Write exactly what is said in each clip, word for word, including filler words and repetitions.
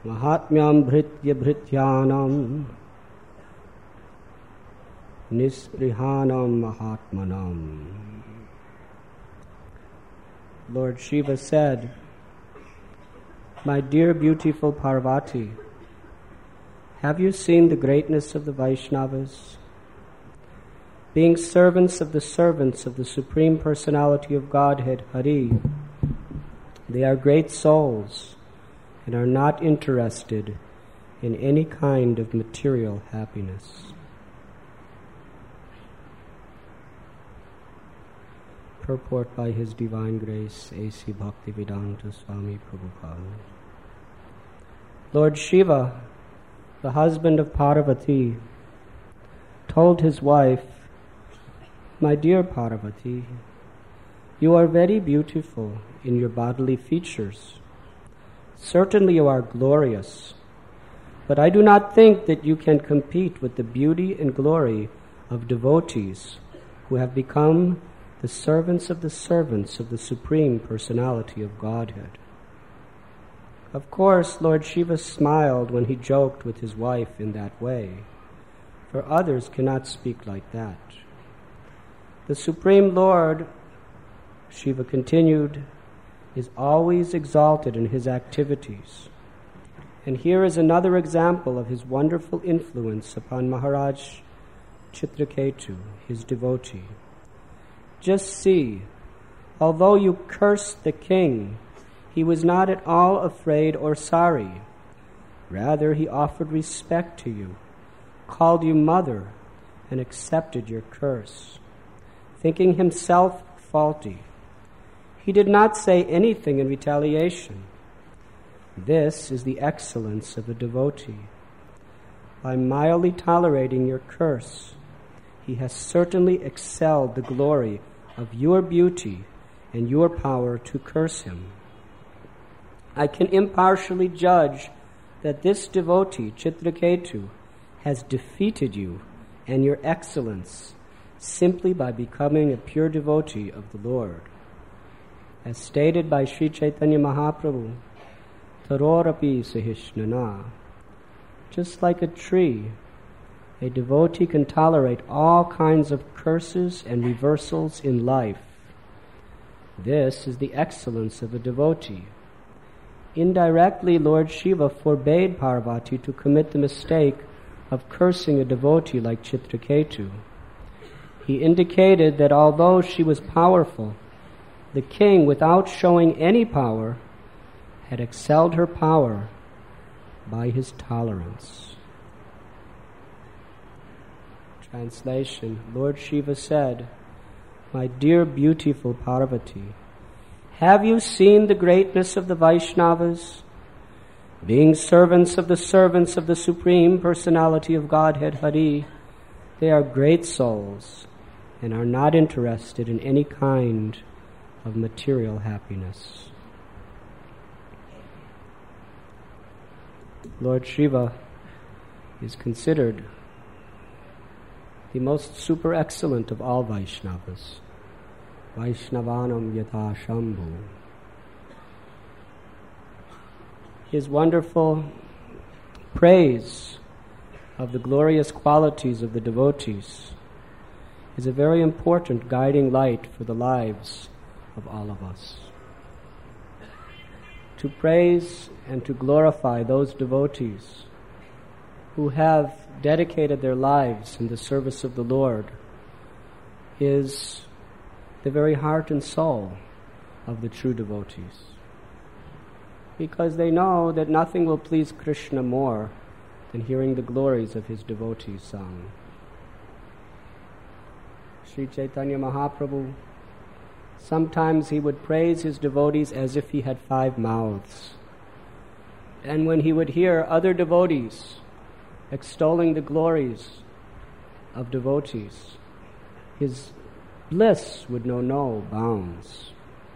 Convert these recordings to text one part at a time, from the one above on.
Mahatmyam Bhritya Bhrityanam Nisprihanam Mahatmanam. Lord Shiva said, "My dear beautiful Parvati, have you seen the greatness of the Vaishnavas? Being servants of the servants of the Supreme Personality of Godhead, Hari, they are great souls and are not interested in any kind of material happiness." Purport by His Divine Grace, A C Bhaktivedanta Swami Prabhupada. Lord Shiva, the husband of Parvati, told his wife, "My dear Parvati, you are very beautiful in your bodily features. Certainly you are glorious, but I do not think that you can compete with the beauty and glory of devotees who have become the servants of the servants of the Supreme Personality of Godhead." Of course, Lord Shiva smiled when he joked with his wife in that way, for others cannot speak like that. The Supreme Lord, Shiva continued, is always exalted in his activities. And here is another example of his wonderful influence upon Maharaj Chitraketu, his devotee. Just see, although you cursed the king, he was not at all afraid or sorry. Rather, he offered respect to you, called you mother, and accepted your curse, thinking himself faulty. He did not say anything in retaliation. This is the excellence of a devotee. By mildly tolerating your curse, he has certainly excelled the glory of your beauty and your power to curse him. I can impartially judge that this devotee, Chitraketu, has defeated you and your excellence simply by becoming a pure devotee of the Lord. As stated by Sri Chaitanya Mahaprabhu, Tarorapi Sahishnana, just like a tree, a devotee can tolerate all kinds of curses and reversals in life. This is the excellence of a devotee. Indirectly, Lord Shiva forbade Parvati to commit the mistake of cursing a devotee like Chitraketu. He indicated that although she was powerful, the king, without showing any power, had excelled her power by his tolerance. Translation: Lord Shiva said, "My dear beautiful Parvati, have you seen the greatness of the Vaishnavas? Being servants of the servants of the Supreme Personality of Godhead, Hari, they are great souls and are not interested in any kind of material happiness." Lord Shiva is considered the most super excellent of all Vaishnavas. Vaishnavanam yatha Shambhu. His wonderful praise of the glorious qualities of the devotees is a very important guiding light for the lives of all of us. To praise and to glorify those devotees who have dedicated their lives in the service of the Lord is the very heart and soul of the true devotees, because they know that nothing will please Krishna more than hearing the glories of his devotees sung. Sri Chaitanya Mahaprabhu, sometimes he would praise his devotees as if he had five mouths. And when he would hear other devotees extolling the glories of devotees, his bliss would know no bounds.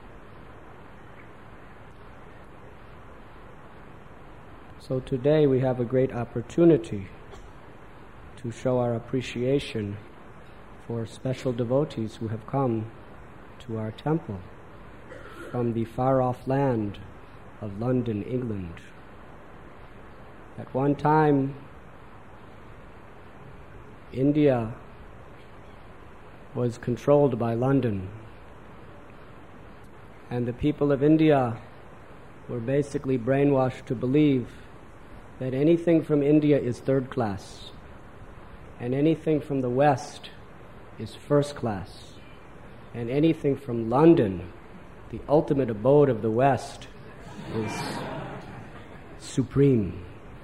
So today we have a great opportunity to show our appreciation for special devotees who have come to our temple from the far-off land of London, England. At one time, India was controlled by London, and the people of India were basically brainwashed to believe that anything from India is third class, and anything from the West is first class, and anything from London, the ultimate abode of the West, is supreme.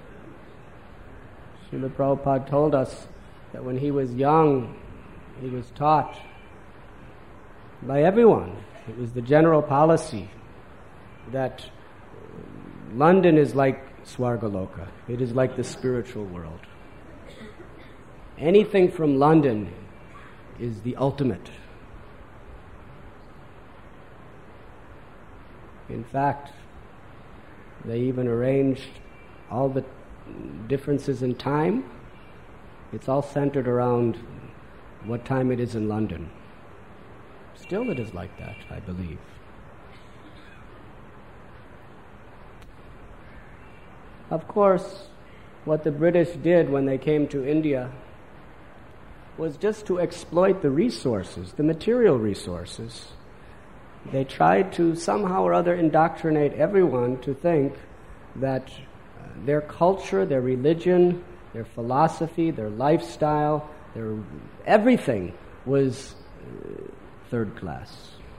Srila Prabhupada told us that when he was young, he was taught by everyone, it was the general policy, that London is like Swargaloka. It is like the spiritual world. Anything from London is the ultimate. In fact, they even arranged all the differences in time. It's all centered around what time it is in London. Still it is like that, I believe. Of course, what the British did when they came to India was just to exploit the resources, the material resources. They tried to somehow or other indoctrinate everyone to think that uh, their culture, their religion, their philosophy, their lifestyle, their everything was uh, third class.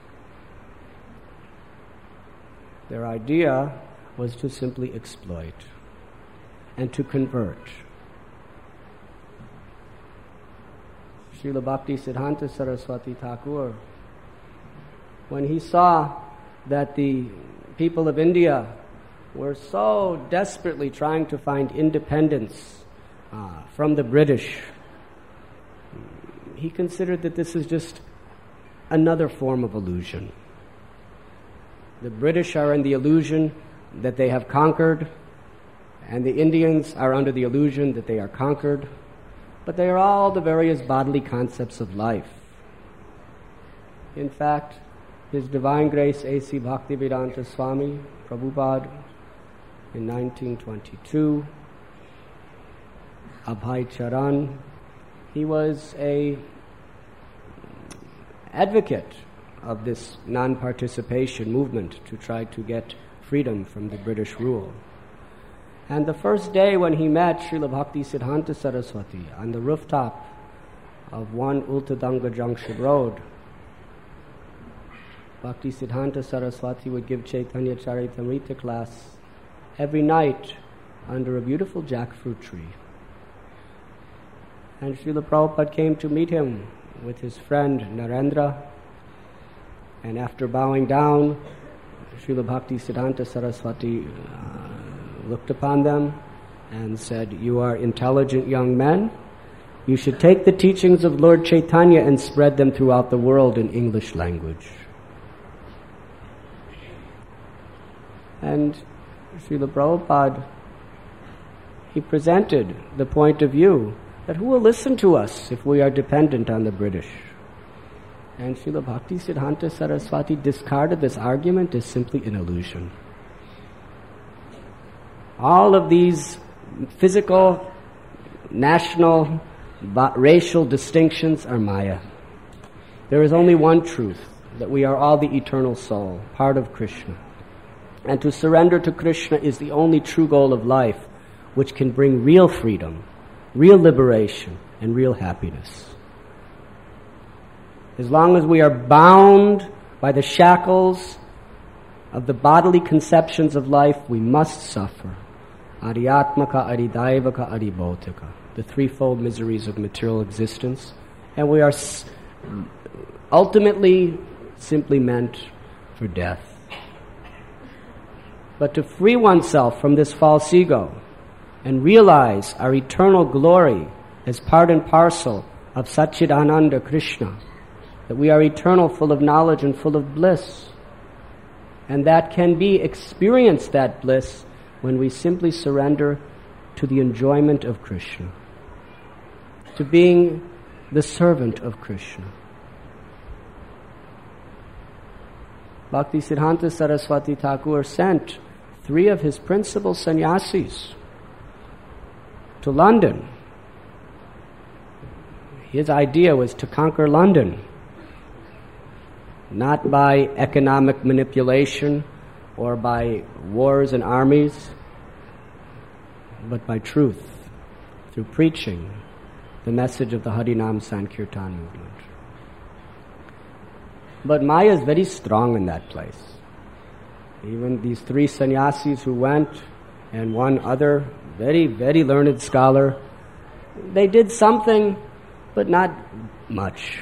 Their idea was to simply exploit and to convert. Srila Bhakti Siddhanta Saraswati Thakur, when he saw that the people of India were so desperately trying to find independence uh, from the British, he considered that this is just another form of illusion. The British are in the illusion that they have conquered, and the Indians are under the illusion that they are conquered, but they are all the various bodily concepts of life. In fact, His Divine Grace A C Bhaktivedanta Swami Prabhupada in nineteen twenty-two, Abhay Charan, he was a advocate of this non-participation movement to try to get freedom from the British rule. And the first day when he met Srila Bhakti Siddhanta Saraswati on the rooftop of one Ultadanga Junction Road, Bhakti Siddhanta Saraswati would give Chaitanya Charitamrita class every night under a beautiful jackfruit tree. And Srila Prabhupada came to meet him with his friend Narendra, and after bowing down, Srila Bhakti Siddhanta Saraswati uh, looked upon them and said, "You are intelligent young men. You should take the teachings of Lord Chaitanya and spread them throughout the world in English language." And Srila Prabhupada, he presented the point of view that who will listen to us if we are dependent on the British? And Srila Bhakti Siddhanta Saraswati discarded this argument as simply an illusion. All of these physical, national, racial distinctions are Maya. There is only one truth, that we are all the eternal soul, part of Krishna. And to surrender to Krishna is the only true goal of life, which can bring real freedom, real liberation, and real happiness. As long as we are bound by the shackles of the bodily conceptions of life, we must suffer. Ariyatmaka, Aridaivaka, Aribautika, the threefold miseries of material existence. And we are s- ultimately simply meant for death. But to free oneself from this false ego and realize our eternal glory as part and parcel of Satchidananda Krishna, that we are eternal, full of knowledge and full of bliss, and that can be experienced, that bliss, when we simply surrender to the enjoyment of Krishna, to being the servant of Krishna. Bhakti Siddhanta Saraswati Thakur sent three of his principal sannyasis to London. His idea was to conquer London, not by economic manipulation or by wars and armies, but by truth, through preaching the message of the Harinam Sankirtan movement. But Maya is very strong in that place. Even these three sannyasis who went and one other very, very learned scholar, they did something, but not much.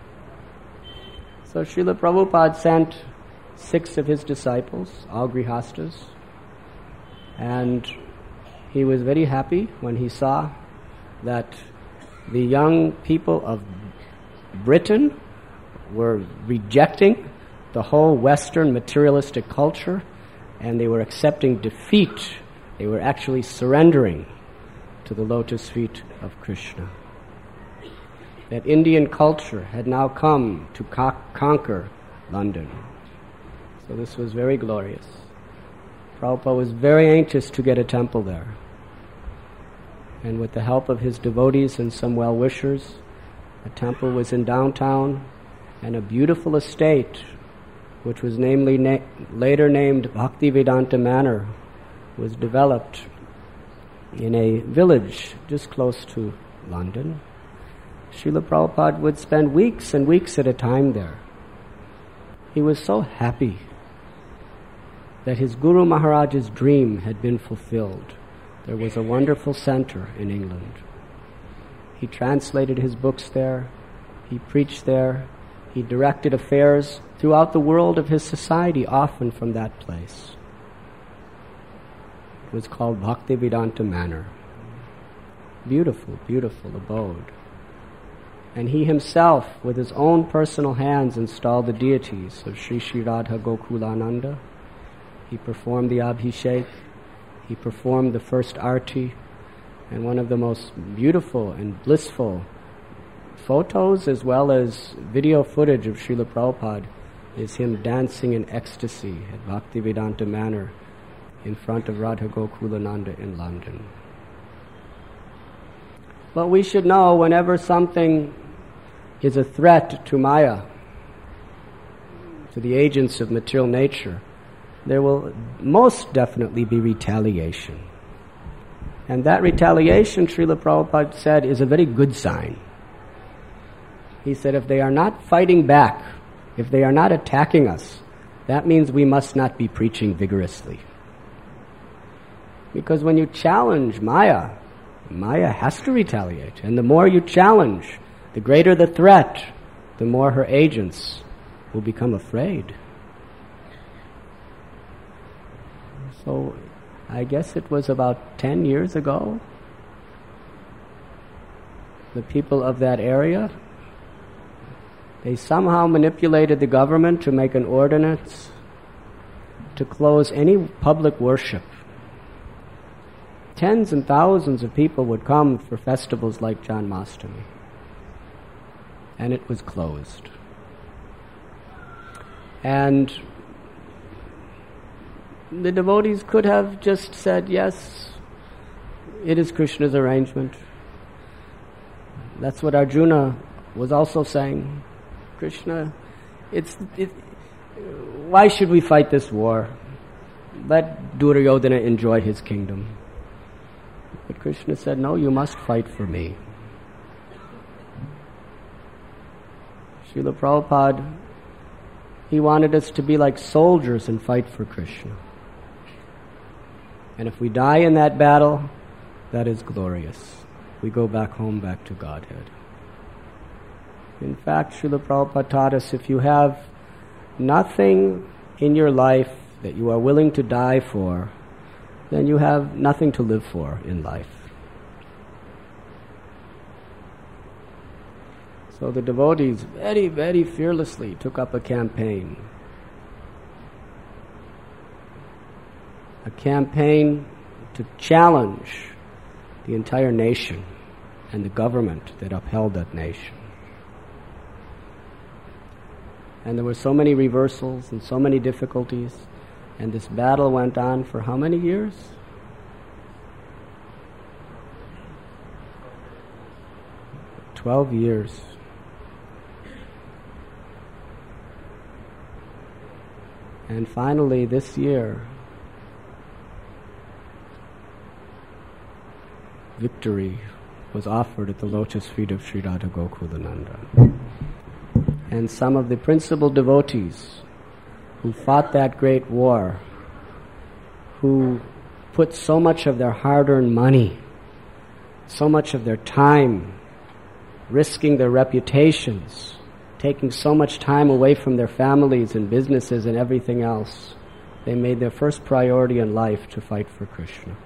So Srila Prabhupada sent six of his disciples, all grihastas, and he was very happy when he saw that the young people of Britain were rejecting the whole Western materialistic culture, and they were accepting defeat. They were actually surrendering to the lotus feet of Krishna. That Indian culture had now come to co- conquer London. So this was very glorious. Prabhupada was very anxious to get a temple there. And with the help of his devotees and some well-wishers, a temple was in downtown, and a beautiful estate, which was namely na- later named Bhaktivedanta Manor, was developed in a village just close to London. Srila Prabhupada would spend weeks and weeks at a time there. He was so happy that his Guru Maharaj's dream had been fulfilled. There was a wonderful center in England. He translated his books there. He preached there. He directed affairs throughout the world of his society, often from that place. It was called Bhaktivedanta Manor. Beautiful, beautiful abode. And he himself, with his own personal hands, installed the deities of Sri Sri Radha Gokulananda. He performed the Abhishek. He performed the first Arti. And one of the most beautiful and blissful photos as well as video footage of Srila Prabhupada is him dancing in ecstasy at Bhaktivedanta Manor in front of Radha Gokulananda in London. But we should know whenever something is a threat to Maya, to the agents of material nature, there will most definitely be retaliation. And that retaliation, Srila Prabhupada said, is a very good sign. He said, if they are not fighting back, if they are not attacking us, that means we must not be preaching vigorously. Because when you challenge Maya, Maya has to retaliate. And the more you challenge, the greater the threat, the more her agents will become afraid. So I guess it was about ten years ago, the people of that area, they somehow manipulated the government to make an ordinance to close any public worship. Tens and thousands of people would come for festivals like Janmashtami, and it was closed. And the devotees could have just said, yes, it is Krishna's arrangement. That's what Arjuna was also saying. Krishna, it's it, why should we fight this war? Let Duryodhana enjoy his kingdom. But Krishna said, no, you must fight for me. Srila Prabhupada, he wanted us to be like soldiers and fight for Krishna. And if we die in that battle, that is glorious. We go back home, back to Godhead. In fact, Srila Prabhupada taught us, if you have nothing in your life that you are willing to die for, then you have nothing to live for in life. So the devotees very, very fearlessly took up a campaign. A campaign to challenge the entire nation and the government that upheld that nation. And there were so many reversals and so many difficulties, and this battle went on for how many years? twelve years. And finally, this year, victory was offered at the lotus feet of Sri Radha Gokulananda. And some of the principal devotees who fought that great war, who put so much of their hard-earned money, so much of their time, risking their reputations, taking so much time away from their families and businesses and everything else, they made their first priority in life to fight for Krishna.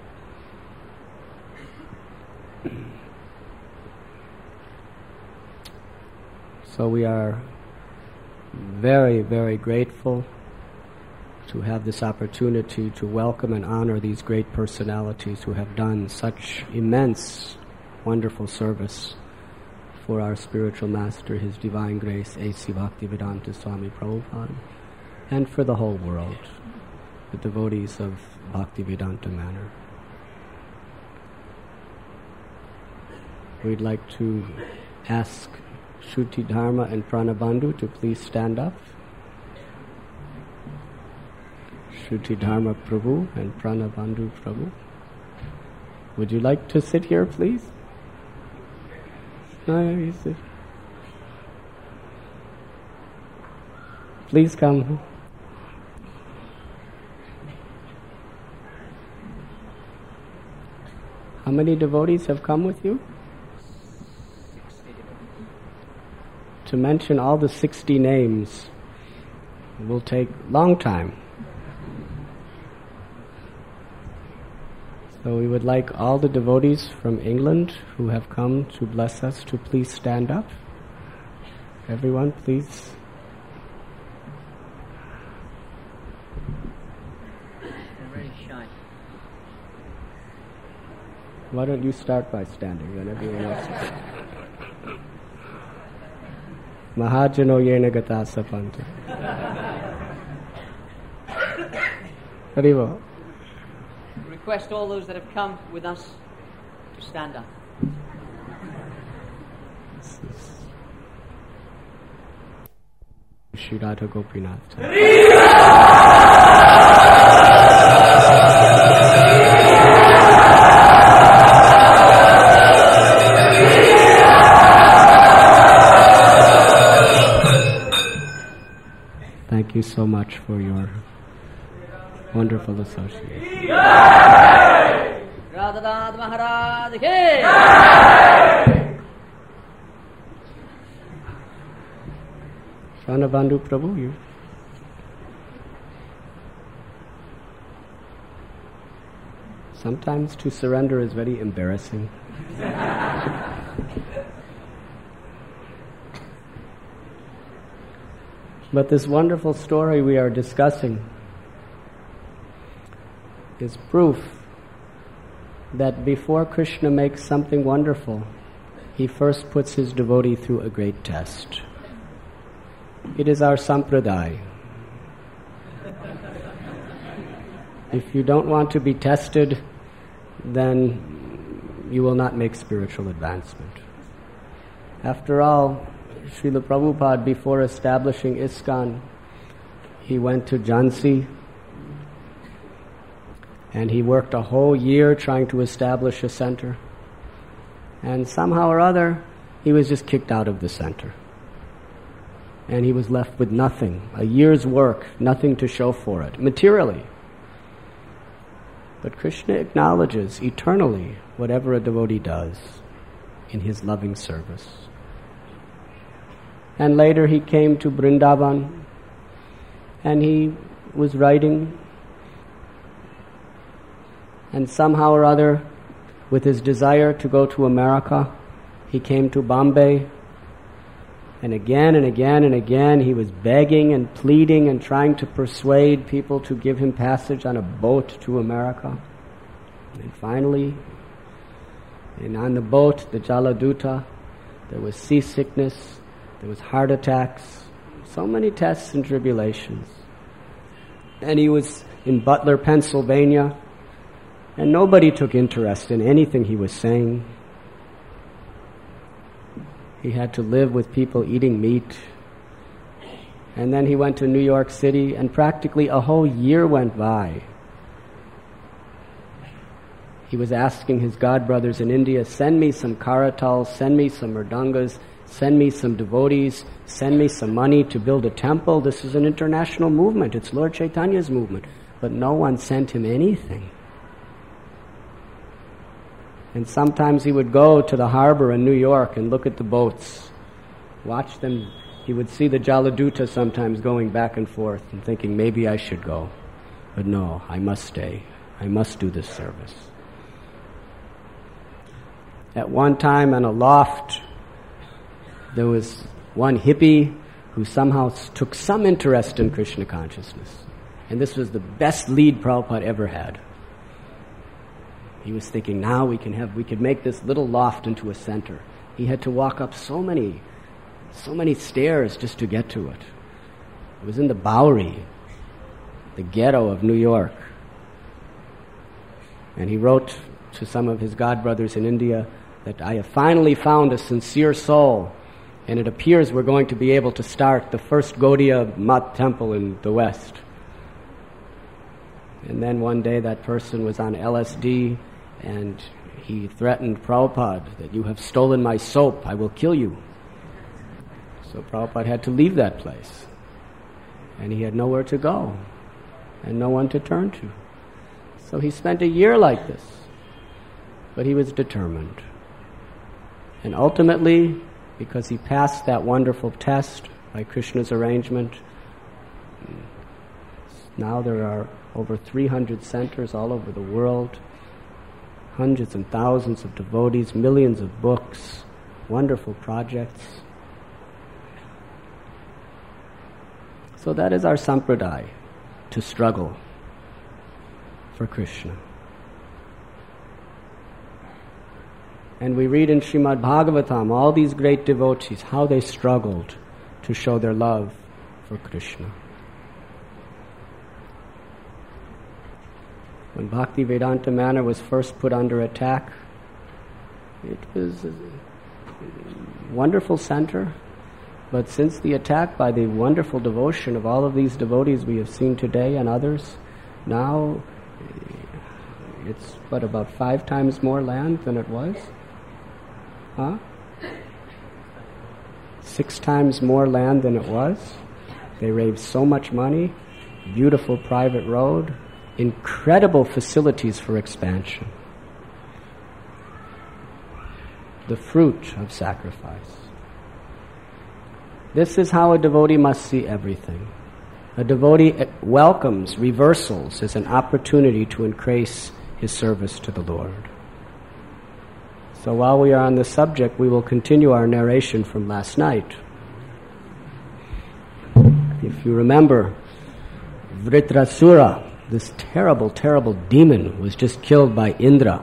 So we are very, very grateful to have this opportunity to welcome and honor these great personalities who have done such immense, wonderful service for our spiritual master, His Divine Grace, A C Bhaktivedanta Swami Prabhupada, and for the whole world, the devotees of Bhaktivedanta Manor. We'd like to ask Shruti Dharma and Pranabandhu to please stand up. Shruti Dharma Prabhu and Pranabandhu Prabhu. Would you like to sit here, please? No, you sit. Please come. How many devotees have come with you? To mention all the sixty names will take a long time. So we would like all the devotees from England who have come to bless us to please stand up. Everyone, please. They're very shy. Why don't you start by standing, then everyone else. Mahajano yena gata sapanta. Haribo. Request all those that have come with us to stand up. Shri Radha Gopinath. Thank you so much for your wonderful association. Radha Maharaj ki! Pranabandhu Prabhu, you. Sometimes to surrender is very embarrassing. But this wonderful story we are discussing is proof that before Krishna makes something wonderful, he first puts his devotee through a great test. It is our sampradaya. If you don't want to be tested, then you will not make spiritual advancement. After all, Srila Prabhupada, before establishing ISKCON, he went to Jhansi and he worked a whole year trying to establish a center. And somehow or other, he was just kicked out of the center. And he was left with nothing, a year's work, nothing to show for it, materially. But Krishna acknowledges eternally whatever a devotee does in his loving service. And later he came to Vrindavan and he was writing, and somehow or other, with his desire to go to America, he came to Bombay, and again and again and again he was begging and pleading and trying to persuade people to give him passage on a boat to America. And finally, and on the boat, the Jaladuta, there was seasickness, there was heart attacks, so many tests and tribulations. And he was in Butler, Pennsylvania, and nobody took interest in anything he was saying. He had to live with people eating meat. And then he went to New York City, and practically a whole year went by. He was asking his god brothers in India, send me some karatals, send me some mridangas, send me some devotees, send me some money to build a temple. This is an international movement. It's Lord Chaitanya's movement. But no one sent him anything. And sometimes he would go to the harbor in New York and look at the boats, watch them. He would see the Jaladuta sometimes going back and forth and thinking, maybe I should go. But no, I must stay. I must do this service. At one time in a loft, there was one hippie who somehow took some interest in Krishna consciousness. And this was the best lead Prabhupada ever had. He was thinking, now we can have, we could make this little loft into a center. He had to walk up so many, so many stairs just to get to it. It was in the Bowery, the ghetto of New York. And he wrote to some of his godbrothers in India that I have finally found a sincere soul, and it appears we're going to be able to start the first Gaudiya Math temple in the West. And then one day that person was on L S D, and he threatened Prabhupada that you have stolen my soap, I will kill you. So Prabhupada had to leave that place. And he had nowhere to go, and no one to turn to. So he spent a year like this. But he was determined. And ultimately, because he passed that wonderful test by Krishna's arrangement, now there are over three hundred centers all over the world, hundreds and thousands of devotees, millions of books, wonderful projects. So that is our sampradaya, to struggle for Krishna. And we read in Srimad Bhagavatam all these great devotees, how they struggled to show their love for Krishna. When Bhakti Vedanta Manor was first put under attack, it was a wonderful center. But since the attack, by the wonderful devotion of all of these devotees we have seen today and others, now it's, what, about five times more land than it was? Huh? Six times more land than it was. They raised so much money, beautiful private road, incredible facilities for expansion. The fruit of sacrifice. This is how a devotee must see everything. A devotee welcomes reversals as an opportunity to increase his service to the Lord. So while we are on the subject, we will continue our narration from last night. If you remember, Vritrasura, this terrible, terrible demon, was just killed by Indra.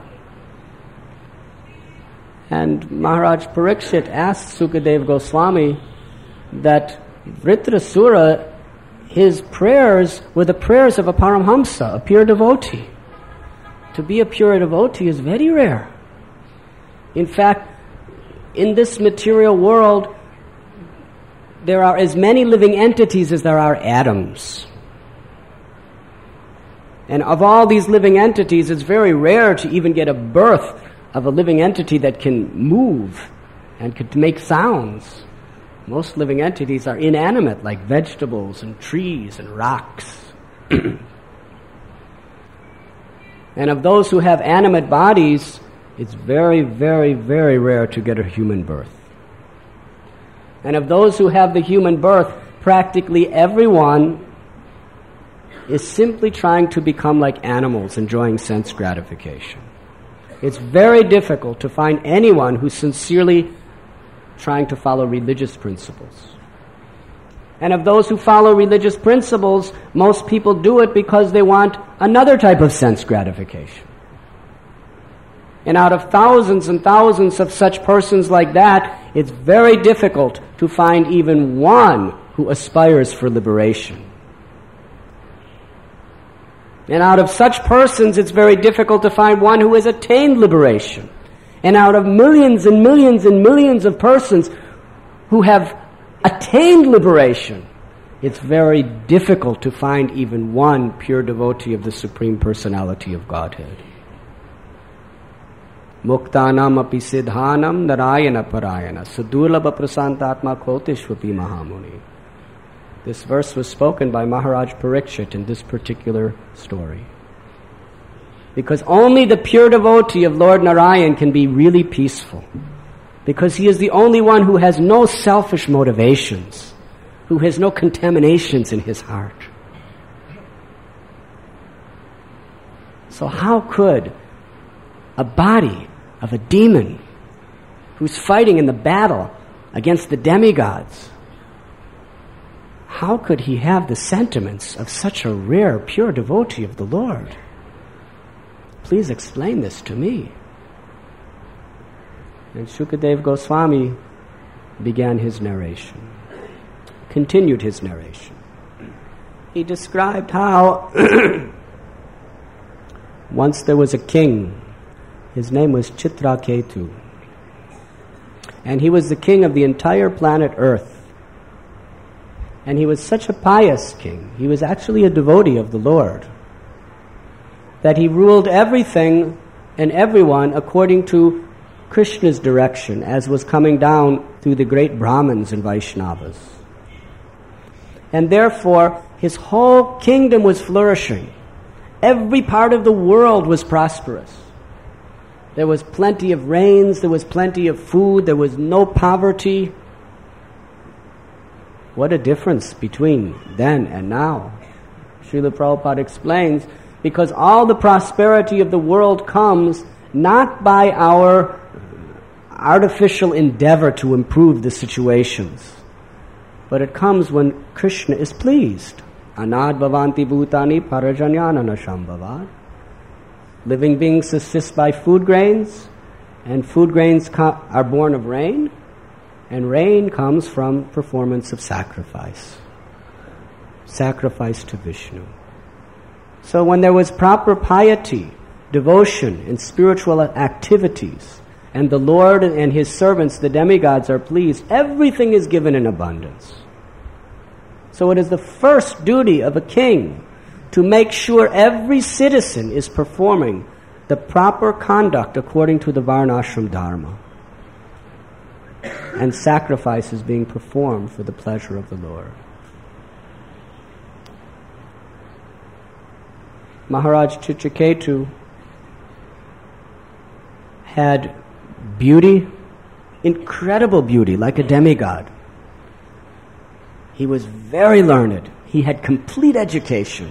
And Maharaj Parikshit asked Sukadeva Goswami that Vritrasura, his prayers were the prayers of a Paramhamsa, a pure devotee. To be a pure devotee is very rare. In fact, in this material world, there are as many living entities as there are atoms. And of all these living entities, it's very rare to even get a birth of a living entity that can move and could make sounds. Most living entities are inanimate, like vegetables and trees and rocks. And of those who have animate bodies, it's very, very, very rare to get a human birth. And of those who have the human birth, practically everyone is simply trying to become like animals, enjoying sense gratification. It's very difficult to find anyone who's sincerely trying to follow religious principles. And of those who follow religious principles, most people do it because they want another type of sense gratification. And out of thousands and thousands of such persons like that, it's very difficult to find even one who aspires for liberation. And out of such persons, it's very difficult to find one who has attained liberation. And out of millions and millions and millions of persons who have attained liberation, it's very difficult to find even one pure devotee of the Supreme Personality of Godhead. Muktanam api siddhanam narayana parayana sudurlabha prasantatma kotishvapi mahamuni. This verse was spoken by Maharaj Parikshit in this particular story. Because only the pure devotee of Lord Narayan can be really peaceful. Because he is the only one who has no selfish motivations, who has no contaminations in his heart. So how could a body of a demon who's fighting in the battle against the demigods, how could he have the sentiments of such a rare, pure devotee of the Lord? Please explain this to me. And Shukadev Goswami began his narration, continued his narration. He described how once there was a king. His name was Chitraketu. And he was the king of the entire planet Earth. And he was such a pious king. He was actually a devotee of the Lord, that he ruled everything and everyone according to Krishna's direction, as was coming down through the great Brahmins and Vaishnavas. And therefore, his whole kingdom was flourishing. Every part of the world was prosperous. There was plenty of rains, there was plenty of food, there was no poverty. What a difference between then and now. Srila Prabhupada explains, because all the prosperity of the world comes not by our artificial endeavor to improve the situations, but it comes when Krishna is pleased. Anad bhavanti bhutani parajanyana shambhavat. Living beings subsist by food grains, and food grains co- are born of rain, and rain comes from performance of sacrifice. Sacrifice to Vishnu. So when there was proper piety, devotion, and spiritual activities, and the Lord and His servants, the demigods, are pleased, everything is given in abundance. So it is the first duty of a king to make sure every citizen is performing the proper conduct according to the Varnashram Dharma, and sacrifice is being performed for the pleasure of the Lord. Maharaj Chitraketu had beauty, incredible beauty, like a demigod. He was very learned. He had complete education.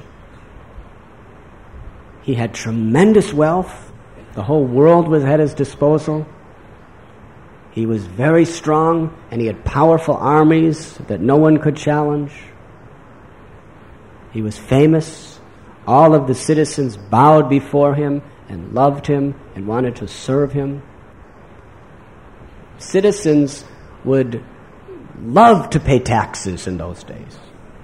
He had tremendous wealth. The whole world was at his disposal. He was very strong, and he had powerful armies that no one could challenge. He was famous. All of the citizens bowed before him and loved him and wanted to serve him. Citizens would love to pay taxes in those days.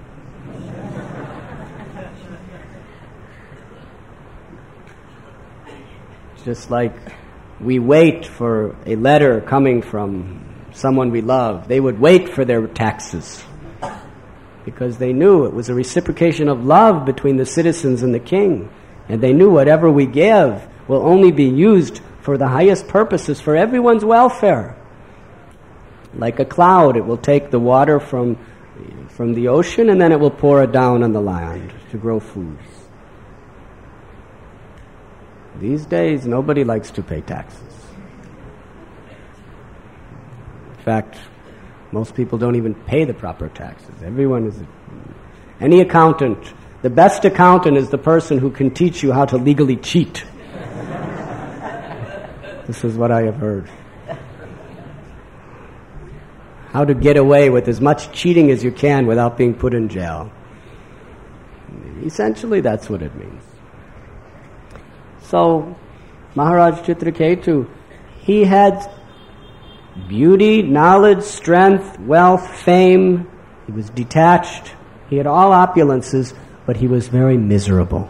Just like we wait for a letter coming from someone we love, they would wait for their taxes because they knew it was a reciprocation of love between the citizens and the king. And they knew whatever we give will only be used for the highest purposes, for everyone's welfare. Like a cloud, it will take the water from, from the ocean and then it will pour it down on the land to grow food. These days, nobody likes to pay taxes. In fact, most people don't even pay the proper taxes. Everyone is... Any accountant, the best accountant is the person who can teach you how to legally cheat. This is what I have heard. How to get away with as much cheating as you can without being put in jail. Essentially, that's what it means. So, Maharaj Chitraketu, he had beauty, knowledge, strength, wealth, fame. He was detached. He had all opulences, but he was very miserable.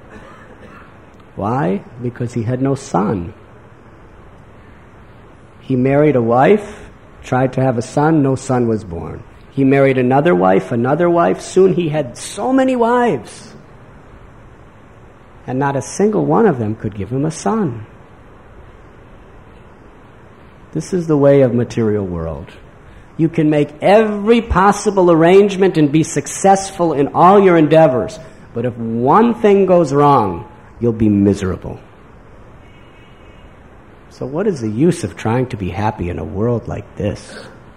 Why? Because he had no son. He married a wife, tried to have a son, no son was born. He married another wife, another wife. Soon he had so many wives. And not a single one of them could give him a son. This is the way of material world. You can make every possible arrangement and be successful in all your endeavors. But if one thing goes wrong, you'll be miserable. So what is the use of trying to be happy in a world like this?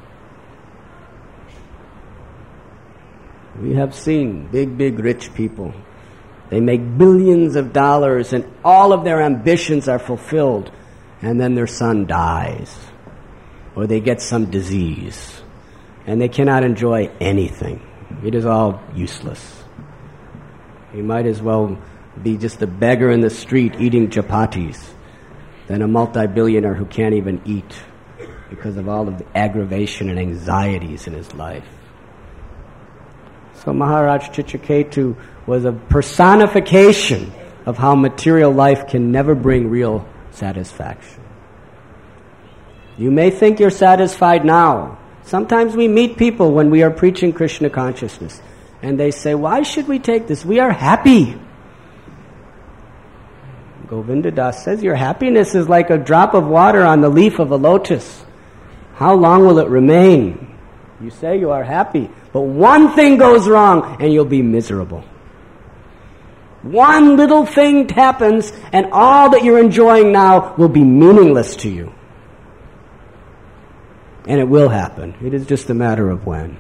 We have seen big, big rich people. They make billions of dollars and all of their ambitions are fulfilled. And then their son dies. Or they get some disease. And they cannot enjoy anything. It is all useless. You might as well be just a beggar in the street eating chapatis than a multi-billionaire who can't even eat because of all of the aggravation and anxieties in his life. So Maharaj Chitraketu was a personification of how material life can never bring real satisfaction. You may think you're satisfied now. Sometimes we meet people when we are preaching Krishna consciousness, and they say, why should we take this? We are happy. Govinda Das says, your happiness is like a drop of water on the leaf of a lotus. How long will it remain? You say you are happy, but one thing goes wrong and you'll be miserable. One little thing happens and all that you're enjoying now will be meaningless to you. And it will happen. It is just a matter of when.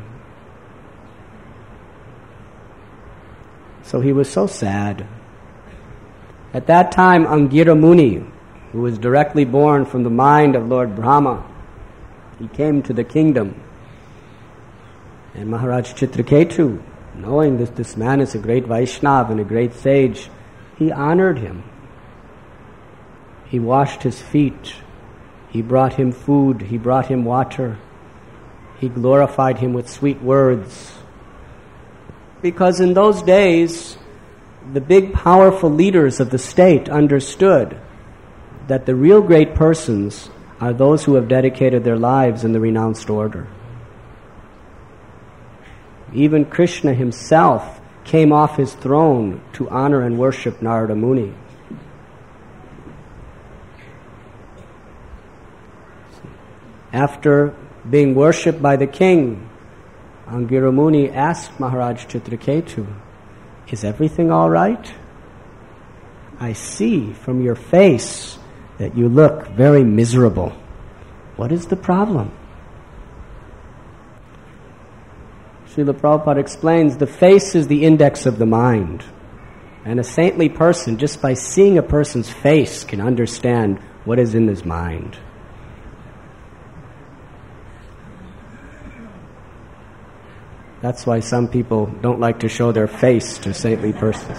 So he was so sad. At that time, Angira Muni, who was directly born from the mind of Lord Brahma, he came to the kingdom. And Maharaj Chitraketu, knowing that this man is a great Vaishnava and a great sage, he honored him. He washed his feet. He brought him food. He brought him water. He glorified him with sweet words. Because in those days, the big powerful leaders of the state understood that the real great persons are those who have dedicated their lives in the renounced order. Even Krishna himself came off his throne to honor and worship Narada Muni. After being worshipped by the king, Angira Muni asked Maharaj Chitraketu, is everything all right? I see from your face that you look very miserable. What is the problem? Srila Prabhupada explains, the face is the index of the mind. And a saintly person, just by seeing a person's face, can understand what is in his mind. That's why some people don't like to show their face to saintly persons.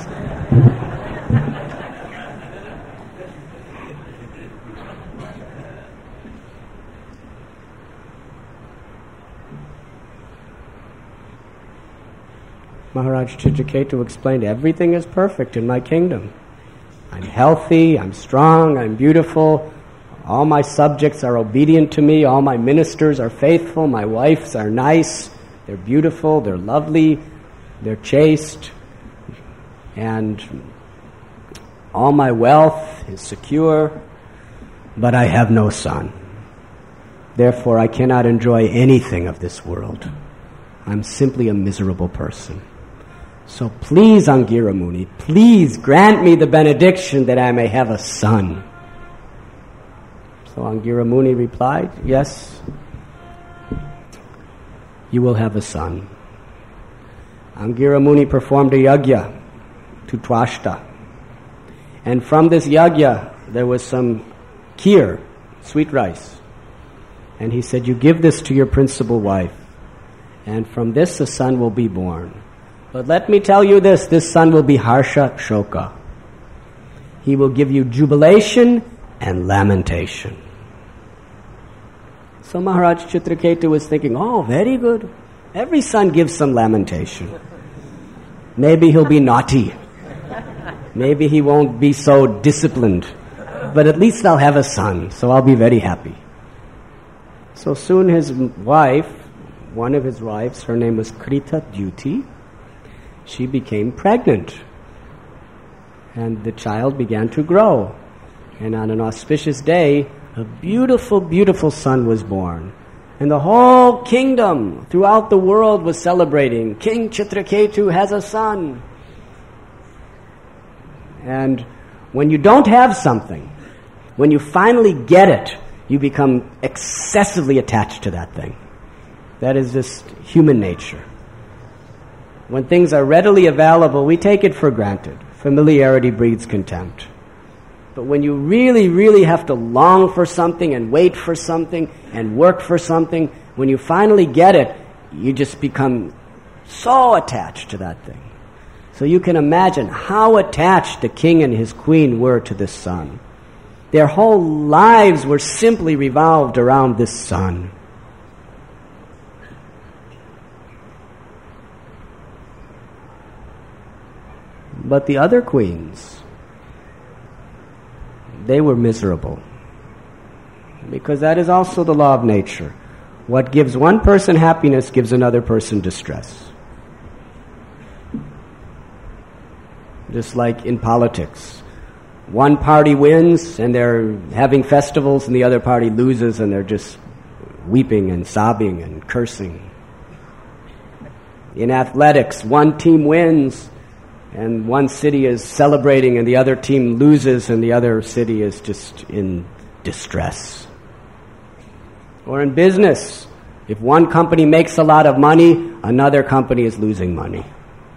Maharaj Chitraketu explained, everything is perfect in my kingdom. I'm healthy, I'm strong, I'm beautiful. All my subjects are obedient to me. All my ministers are faithful. My wives are nice. They're beautiful, they're lovely, they're chaste, and all my wealth is secure, but I have no son. Therefore, I cannot enjoy anything of this world. I'm simply a miserable person. So please, Angira Muni, please grant me the benediction that I may have a son. So Angira Muni replied, yes, you will have a son. Angira Muni performed a yajna to Twashta. And from this yajna, there was some kheer, sweet rice. And he said, you give this to your principal wife, and from this a son will be born. But let me tell you this, this son will be Harsha Shoka. He will give you jubilation and lamentation. So Maharaj Chitraketu was thinking, oh, very good. Every son gives some lamentation. Maybe he'll be naughty. Maybe he won't be so disciplined. But at least I'll have a son, so I'll be very happy. So soon his wife, one of his wives, her name was Krita Dyuti, she became pregnant. And the child began to grow. And on an auspicious day, a beautiful, beautiful son was born. And the whole kingdom throughout the world was celebrating. King Chitraketu has a son. And when you don't have something, when you finally get it, you become excessively attached to that thing. That is just human nature. When things are readily available, we take it for granted. Familiarity breeds contempt. But when you really, really have to long for something and wait for something and work for something, when you finally get it, you just become so attached to that thing. So you can imagine how attached the king and his queen were to this son. Their whole lives were simply revolved around this son. But the other queens, they were miserable. Because that is also the law of nature. What gives one person happiness gives another person distress. Just like in politics. One party wins and they're having festivals, and the other party loses and they're just weeping and sobbing and cursing. In athletics, one team wins and one city is celebrating and the other team loses and the other city is just in distress. Or in business, if one company makes a lot of money, another company is losing money.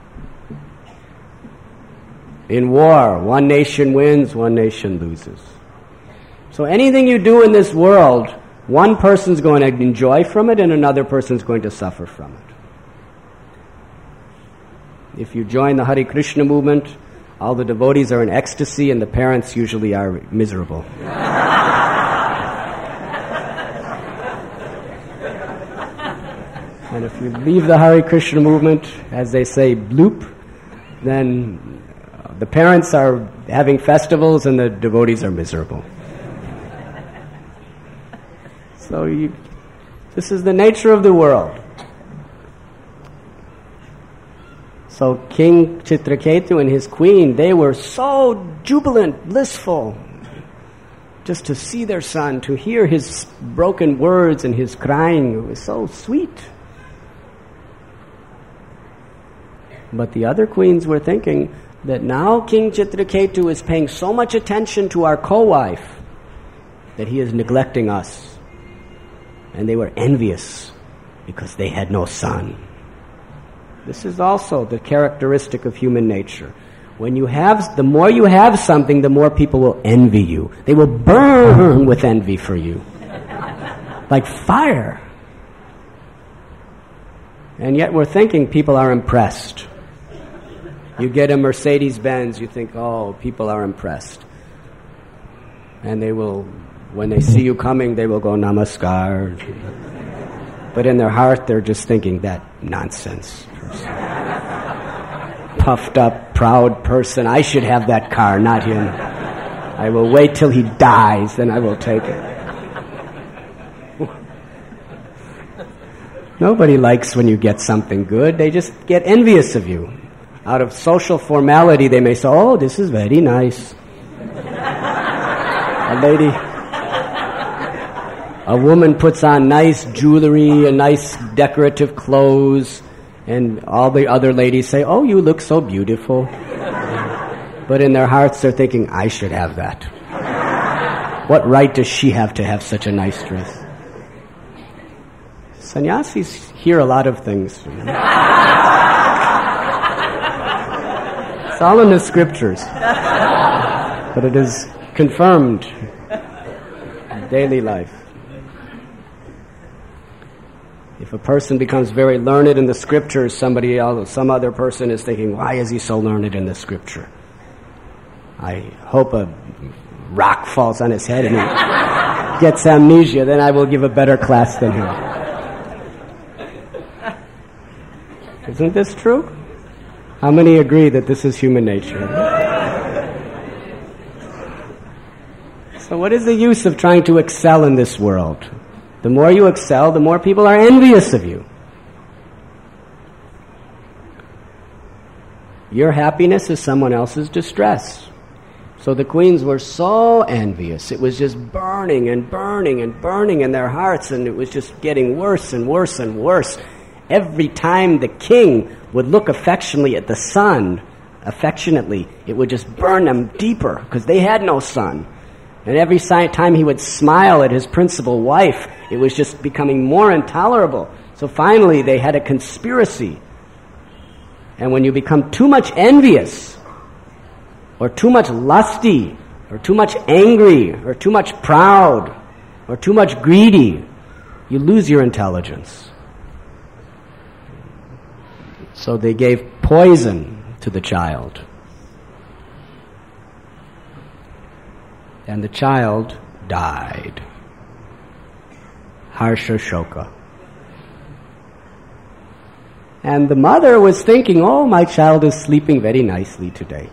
In war, one nation wins, one nation loses. So anything you do in this world, one person's going to enjoy from it and another person's going to suffer from it. If you join the Hare Krishna movement, all the devotees are in ecstasy and the parents usually are miserable. And if you leave the Hare Krishna movement, as they say, bloop, then the parents are having festivals and the devotees are miserable. So you, this is the nature of the world. So King Chitraketu and his queen, they were so jubilant, blissful, just to see their son, to hear his broken words and his crying. It was so sweet. But the other queens were thinking that now King Chitraketu is paying so much attention to our co-wife that he is neglecting us. And they were envious because they had no son. This is also the characteristic of human nature. When you have, the more you have something, the more people will envy you. They will burn with envy for you. Like fire. And yet we're thinking people are impressed. You get a Mercedes-Benz, you think, oh, people are impressed. And they will, when they see you coming, they will go, namaskar. But in their heart, they're just thinking, that nonsense person. Puffed up, proud person. I should have that car, not him. I will wait till he dies, then I will take it. Nobody likes when you get something good. They just get envious of you. Out of social formality, they may say, oh, this is very nice. A lady, a woman puts on nice jewelry and nice decorative clothes, and all the other ladies say, oh, you look so beautiful. But in their hearts, they're thinking, I should have that. What right does she have to have such a nice dress? Sannyasis hear a lot of things. It's all in the scriptures. But it is confirmed in daily life. If a person becomes very learned in the scriptures, somebody else, some other person is thinking, why is he so learned in the scripture? I hope a rock falls on his head and he gets amnesia, then I will give a better class than him. Isn't this true? How many agree that this is human nature? So what is the use of trying to excel in this world? The The more you excel, the more people are envious of you. Your happiness is someone else's distress. So the queens were so envious. It was just burning and burning and burning in their hearts, and it was just getting worse and worse and worse. Every time the king would look affectionately at the son, affectionately, it would just burn them deeper, because they had no son. And every time he would smile at his principal wife, it was just becoming more intolerable. So finally they had a conspiracy. And when you become too much envious, or too much lusty, or too much angry, or too much proud, or too much greedy, you lose your intelligence. So they gave poison to the child. And the child died. Harsha Shoka. And the mother was thinking, oh, my child is sleeping very nicely today.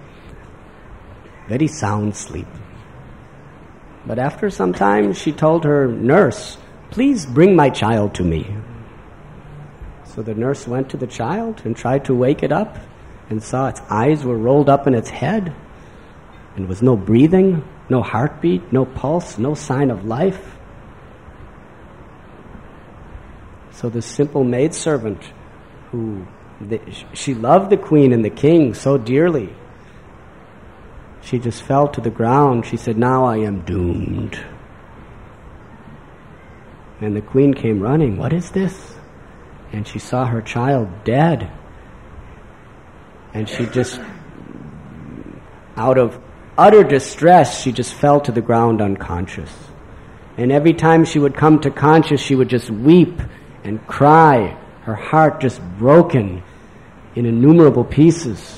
Very sound sleep. But after some time, she told her nurse, please bring my child to me. So the nurse went to the child and tried to wake it up, and saw its eyes were rolled up in its head, and was no breathing, no heartbeat, no pulse, no sign of life. So the simple maidservant, who the, she loved the queen and the king so dearly, she just fell to the ground. She said, now I am doomed. And the queen came running. What is this? And she saw her child dead. And she just, out of utter distress, she just fell to the ground unconscious. And every time she would come to conscious, she would just weep and cry, her heart just broken in innumerable pieces.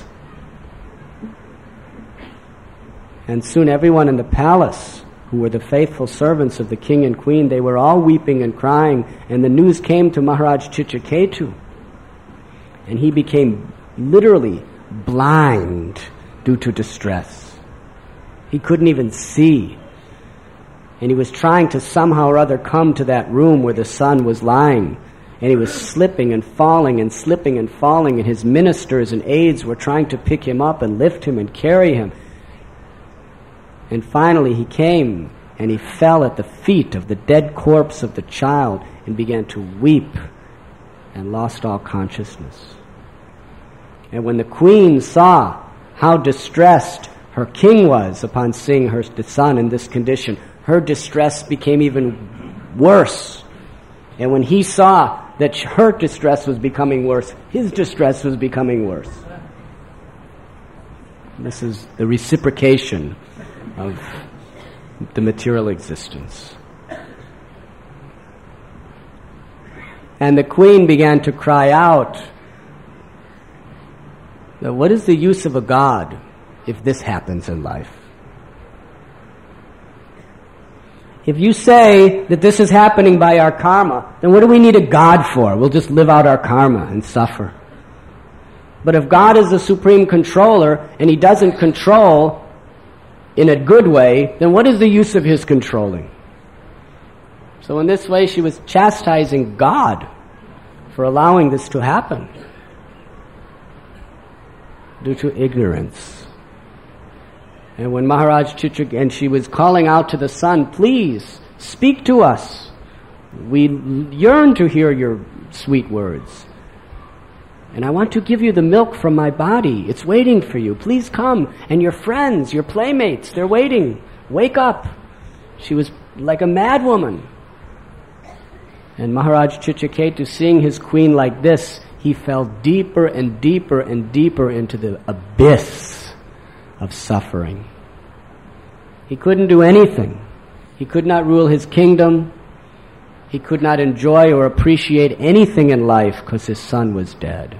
And soon everyone in the palace, who were the faithful servants of the king and queen, they were all weeping and crying, and the news came to Maharaj Chitraketu. And he became literally blind due to distress. He couldn't even see. And he was trying to somehow or other come to that room where the son was lying. And he was slipping and falling and slipping and falling, and his ministers and aides were trying to pick him up and lift him and carry him. And finally he came, and he fell at the feet of the dead corpse of the child and began to weep and lost all consciousness. And when the queen saw how distressed her king was upon seeing her son in this condition, her distress became even worse. And when he saw that her distress was becoming worse, his distress was becoming worse. This is the reciprocation of the material existence. And the queen began to cry out, that what is the use of a god if this happens in life? If you say that this is happening by our karma, then what do we need a god for? We'll just live out our karma and suffer. But if God is the supreme controller and he doesn't control in a good way, then what is the use of his controlling? So in this way she was chastising God for allowing this to happen due to ignorance. And when Maharaj Chitrak, and she was calling out to the son, please speak to us. We yearn to hear your sweet words. And I want to give you the milk from my body. It's waiting for you. Please come. And your friends, your playmates, they're waiting. Wake up. She was like a madwoman. And Maharaj Chitraketu, seeing his queen like this, he fell deeper and deeper and deeper into the abyss of suffering. He couldn't do anything. He could not rule his kingdom. He could not enjoy or appreciate anything in life because his son was dead.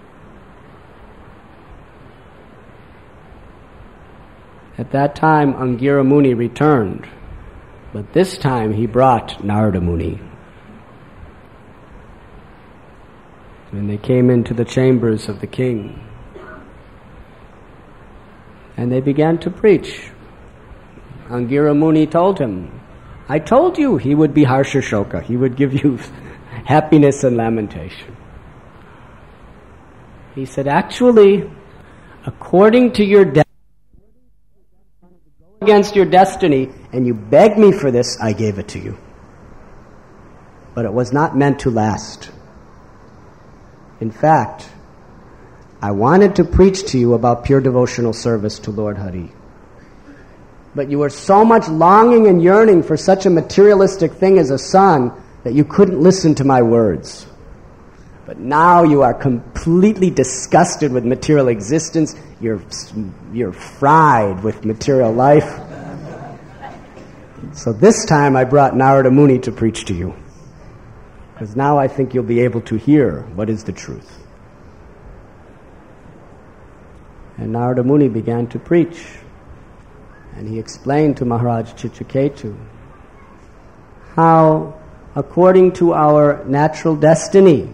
At that time, Angira Muni returned, but this time he brought Narada Muni. And they came into the chambers of the king. And they began to preach. Angira Muni told him, I told you he would be Harsha-shoka. He would give you happiness and lamentation. He said, actually, according to your destiny, against your destiny, and you begged me for this, I gave it to you. But it was not meant to last. In fact, I wanted to preach to you about pure devotional service to Lord Hari. But you were so much longing and yearning for such a materialistic thing as a son that you couldn't listen to my words. But now you are completely disgusted with material existence. You're, you're fried with material life. So this time I brought Narada Muni to preach to you. Because now I think you'll be able to hear what is the truth. And Narada Muni began to preach. And he explained to Maharaj Chitraketu how, according to our natural destiny,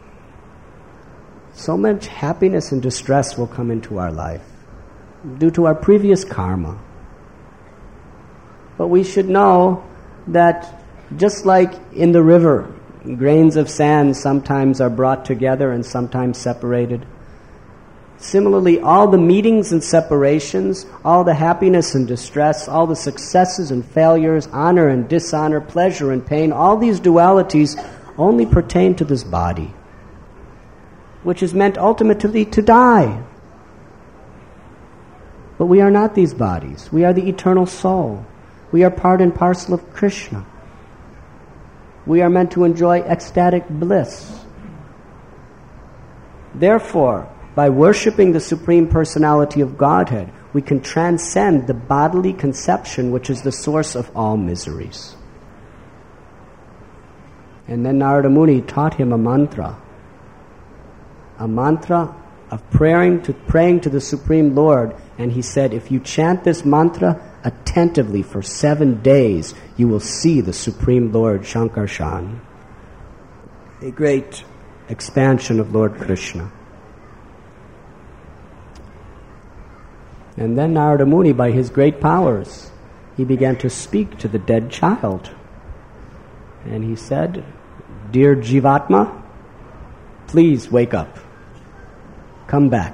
so much happiness and distress will come into our life due to our previous karma. But we should know that just like in the river, grains of sand sometimes are brought together and sometimes separated. Similarly, all the meetings and separations, all the happiness and distress, all the successes and failures, honor and dishonor, pleasure and pain, all these dualities only pertain to this body, which is meant ultimately to die. But we are not these bodies. We are the eternal soul. We are part and parcel of Krishna. We are meant to enjoy ecstatic bliss. Therefore, by worshipping the Supreme Personality of Godhead, we can transcend the bodily conception which is the source of all miseries. And then Narada Muni taught him a mantra. A mantra of praying to, praying to the Supreme Lord. And he said, if you chant this mantra attentively for seven days, you will see the Supreme Lord Shankarshan, a great expansion of Lord Krishna. And then Narada Muni, by his great powers, he began to speak to the dead child. And he said, dear Jivatma, please wake up. Come back.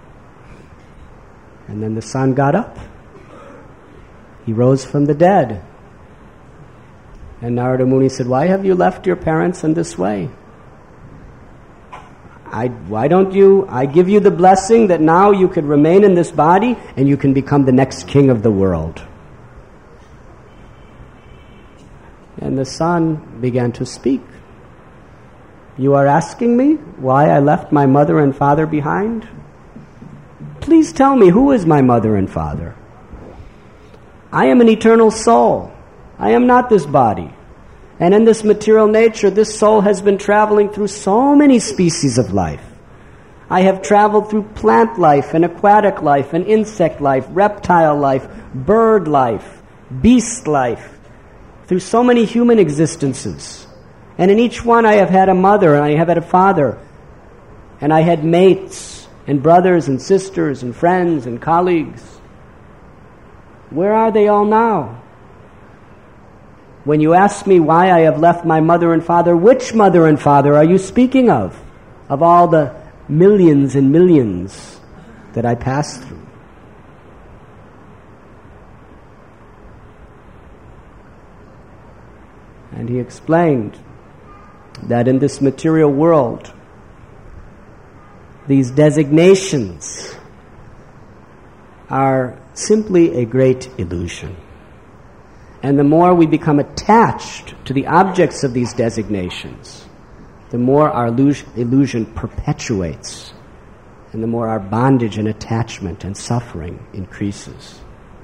And then the son got up. He rose from the dead. And Narada Muni said, why have you left your parents in this way? I, why don't you, I give you the blessing that now you could remain in this body and you can become the next king of the world. And the son began to speak. You are asking me why I left my mother and father behind? Please tell me, who is my mother and father? I am an eternal soul. I am not this body. And in this material nature, this soul has been traveling through so many species of life. I have traveled through plant life and aquatic life and insect life, reptile life, bird life, beast life, through so many human existences. And in each one I have had a mother and I have had a father. And I had mates and brothers and sisters and friends and colleagues. Where are they all now? When you ask me why I have left my mother and father, which mother and father are you speaking of? Of all the millions and millions that I passed through. And he explained that in this material world, these designations are simply a great illusion. And the more we become attached to the objects of these designations, the more our illusion perpetuates, and the more our bondage and attachment and suffering increases.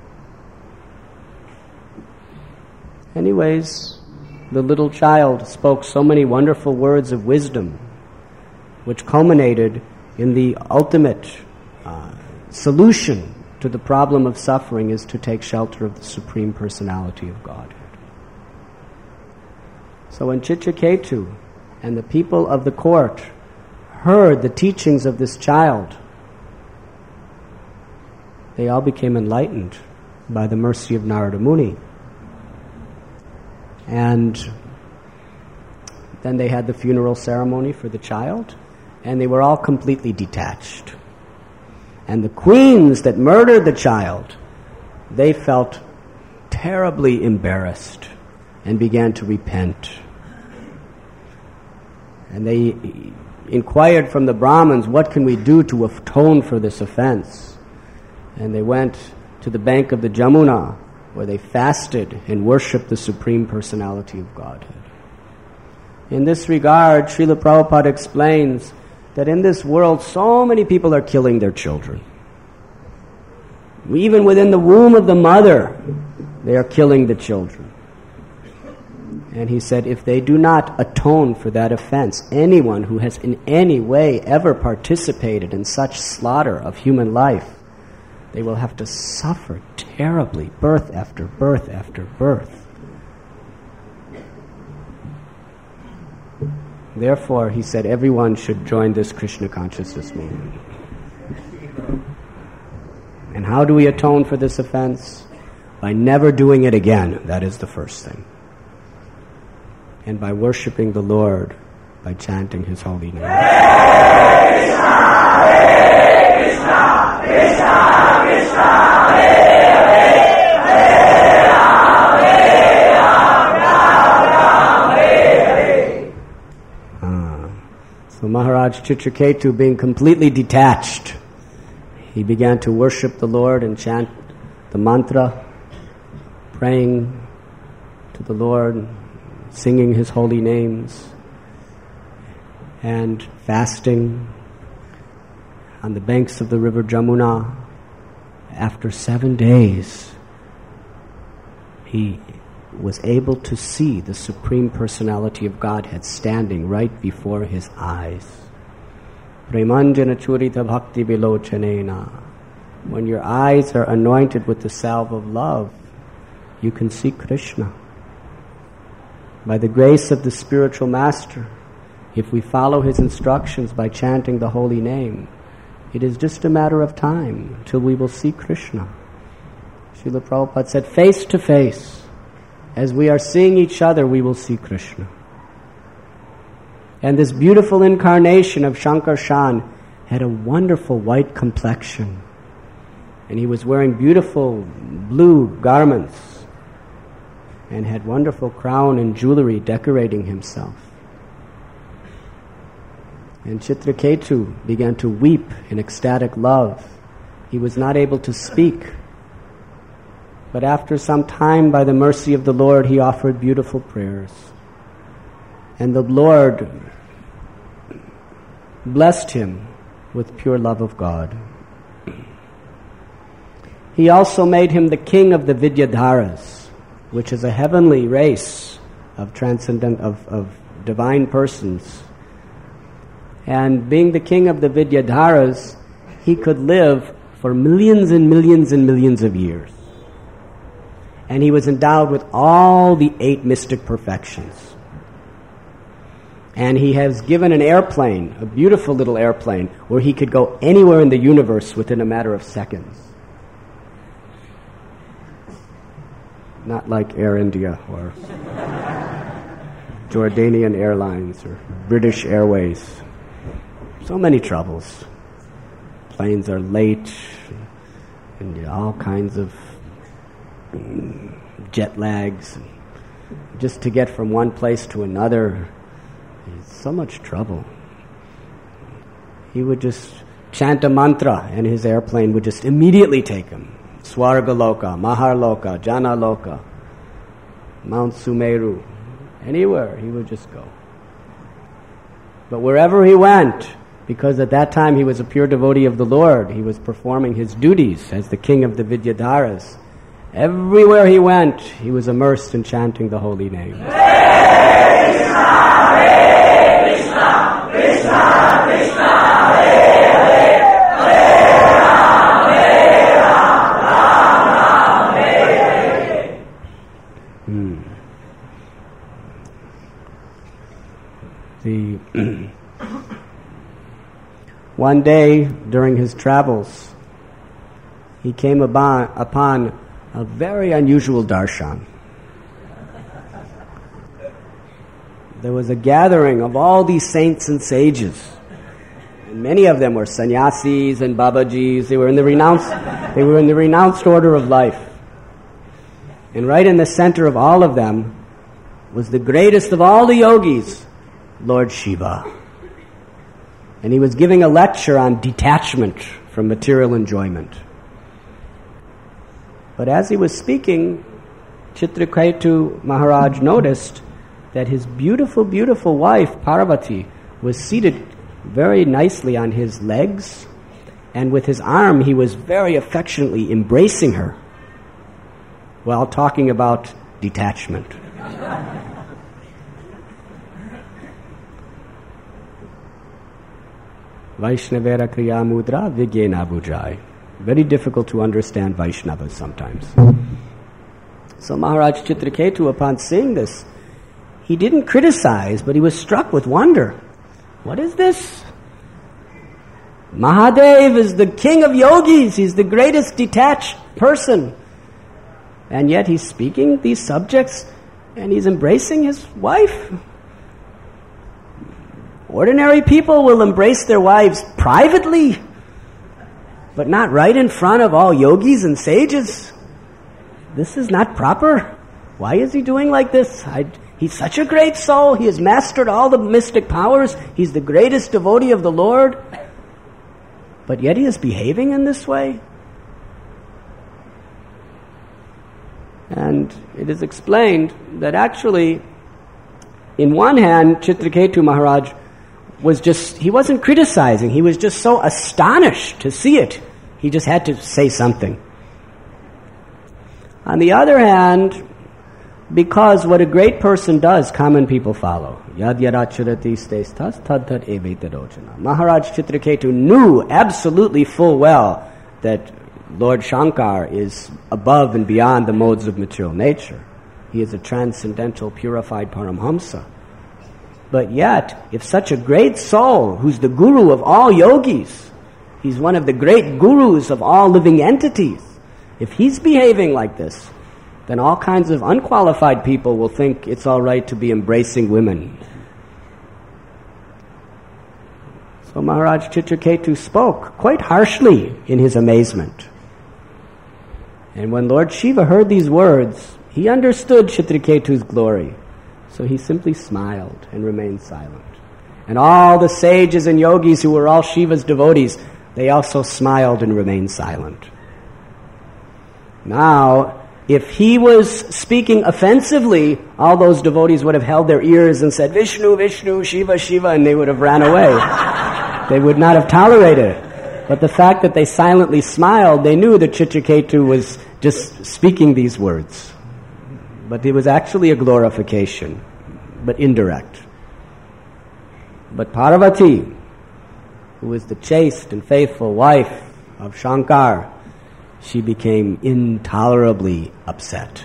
Anyways, the little child spoke so many wonderful words of wisdom, which culminated in the ultimate uh, solution to the problem of suffering is to take shelter of the Supreme Personality of Godhead. So when Chitraketu and the people of the court heard the teachings of this child, they all became enlightened by the mercy of Narada Muni. And then they had the funeral ceremony for the child, and they were all completely detached. And the queens that murdered the child, they felt terribly embarrassed and began to repent. And they inquired from the Brahmins, what can we do to atone for this offense? And they went to the bank of the Jamuna, where they fasted and worshipped the Supreme Personality of Godhead. In this regard, Srila Prabhupada explains that in this world so many people are killing their children. Even within the womb of the mother, they are killing the children. And he said, if they do not atone for that offense, anyone who has in any way ever participated in such slaughter of human life, they will have to suffer terribly, birth after birth after birth. Therefore, he said, everyone should join this Krishna consciousness movement. And how do we atone for this offense? By never doing it again. That is the first thing. And by worshiping the Lord, by chanting His holy name. Hare Krishna, Hare Krishna, Krishna Krishna, Hare Hare, Hare Ram, Hare Ram, Ram Ram, Hare Hare. Ah. So Maharaj Chitraketu, being completely detached, he began to worship the Lord and chant the mantra, praying to the Lord, singing His holy names, and fasting on the banks of the river Jamuna. After seven days, he was able to see the Supreme Personality of Godhead standing right before his eyes. Premanjana churita bhakti vilochanena. When your eyes are anointed with the salve of love, you can see Krishna. By the grace of the spiritual master, if we follow his instructions by chanting the holy name, it is just a matter of time till we will see Krishna. Srila Prabhupada said, face to face, as we are seeing each other, we will see Krishna. And this beautiful incarnation of Shankar Shan had a wonderful white complexion. And he was wearing beautiful blue garments and had wonderful crown and jewelry decorating himself. And Chitraketu began to weep in ecstatic love. He was not able to speak. But after some time, by the mercy of the Lord, he offered beautiful prayers. And the Lord blessed him with pure love of God. He also made him the king of the Vidyadharas, which is a heavenly race of transcendent, of, of divine persons. And being the king of the Vidyadharas, he could live for millions and millions and millions of years. And he was endowed with all the eight mystic perfections. And he has given an airplane, a beautiful little airplane, where he could go anywhere in the universe within a matter of seconds. Not like Air India or Jordanian Airlines or British Airways. So many troubles. Planes are late, and all kinds of jet lags. Just to get from one place to another, so much trouble. He would just chant a mantra, and his airplane would just immediately take him. Swargaloka, Maharloka, Janaloka, Mount Sumeru, anywhere he would just go. But wherever he went, because at that time he was a pure devotee of the Lord, he was performing his duties as the king of the Vidyadharas. Everywhere he went, he was immersed in chanting the holy name. Hare Krishna, Hare Krishna, Krishna Krishna, Hare Hare, Hare Ram, Hare Ram, Ram Ram, Hare Hare. Hmm. The one day during his travels, he came upon, upon a very unusual darshan. there was a gathering of all these saints and sages. And many of them were sannyasis and babajis. They were in the renounced, they were in the renounced order of life. And right in the center of all of them was the greatest of all the yogis, Lord Shiva. And he was giving a lecture on detachment from material enjoyment. But as he was speaking, Chitraketu Maharaj noticed that his beautiful, beautiful wife, Parvati, was seated very nicely on his legs, and with his arm he was very affectionately embracing her while talking about detachment. Vaishnavera kriya mudra vigyena bujai. Very difficult to understand Vaishnavas sometimes. So Maharaj Chitraketu, upon seeing this, he didn't criticize, but he was struck with wonder. What is this? Mahadev is the king of yogis. He's the greatest detached person. And yet he's speaking these subjects and he's embracing his wife. Ordinary people will embrace their wives privately, but not right in front of all yogis and sages. This is not proper. Why is he doing like this? I, he's such a great soul. He has mastered all the mystic powers. He's the greatest devotee of the Lord. But yet he is behaving in this way. And it is explained that actually, in one hand, Chitraketu Maharaj was just, he wasn't criticizing. He was just so astonished to see it. He just had to say something. On the other hand, because what a great person does, common people follow. Yad yaracharati stestas tad tad evetadojana. Maharaj Chitraketu knew absolutely full well that Lord Shankar is above and beyond the modes of material nature. He is a transcendental, purified Paramhamsa. But yet, if such a great soul, who's the guru of all yogis, he's one of the great gurus of all living entities, if he's behaving like this, then all kinds of unqualified people will think it's all right to be embracing women. So Maharaj Chitraketu spoke quite harshly in his amazement. And when Lord Shiva heard these words, he understood Chitraketu's glory. So he simply smiled and remained silent. And all the sages and yogis who were all Shiva's devotees, they also smiled and remained silent. Now, if he was speaking offensively, all those devotees would have held their ears and said, Vishnu, Vishnu, Shiva, Shiva, and they would have ran away. They would not have tolerated it. But the fact that they silently smiled, they knew that Chitraketu was just speaking these words. But it was actually a glorification, but indirect. But Parvati, who was the chaste and faithful wife of Shankar, she became intolerably upset.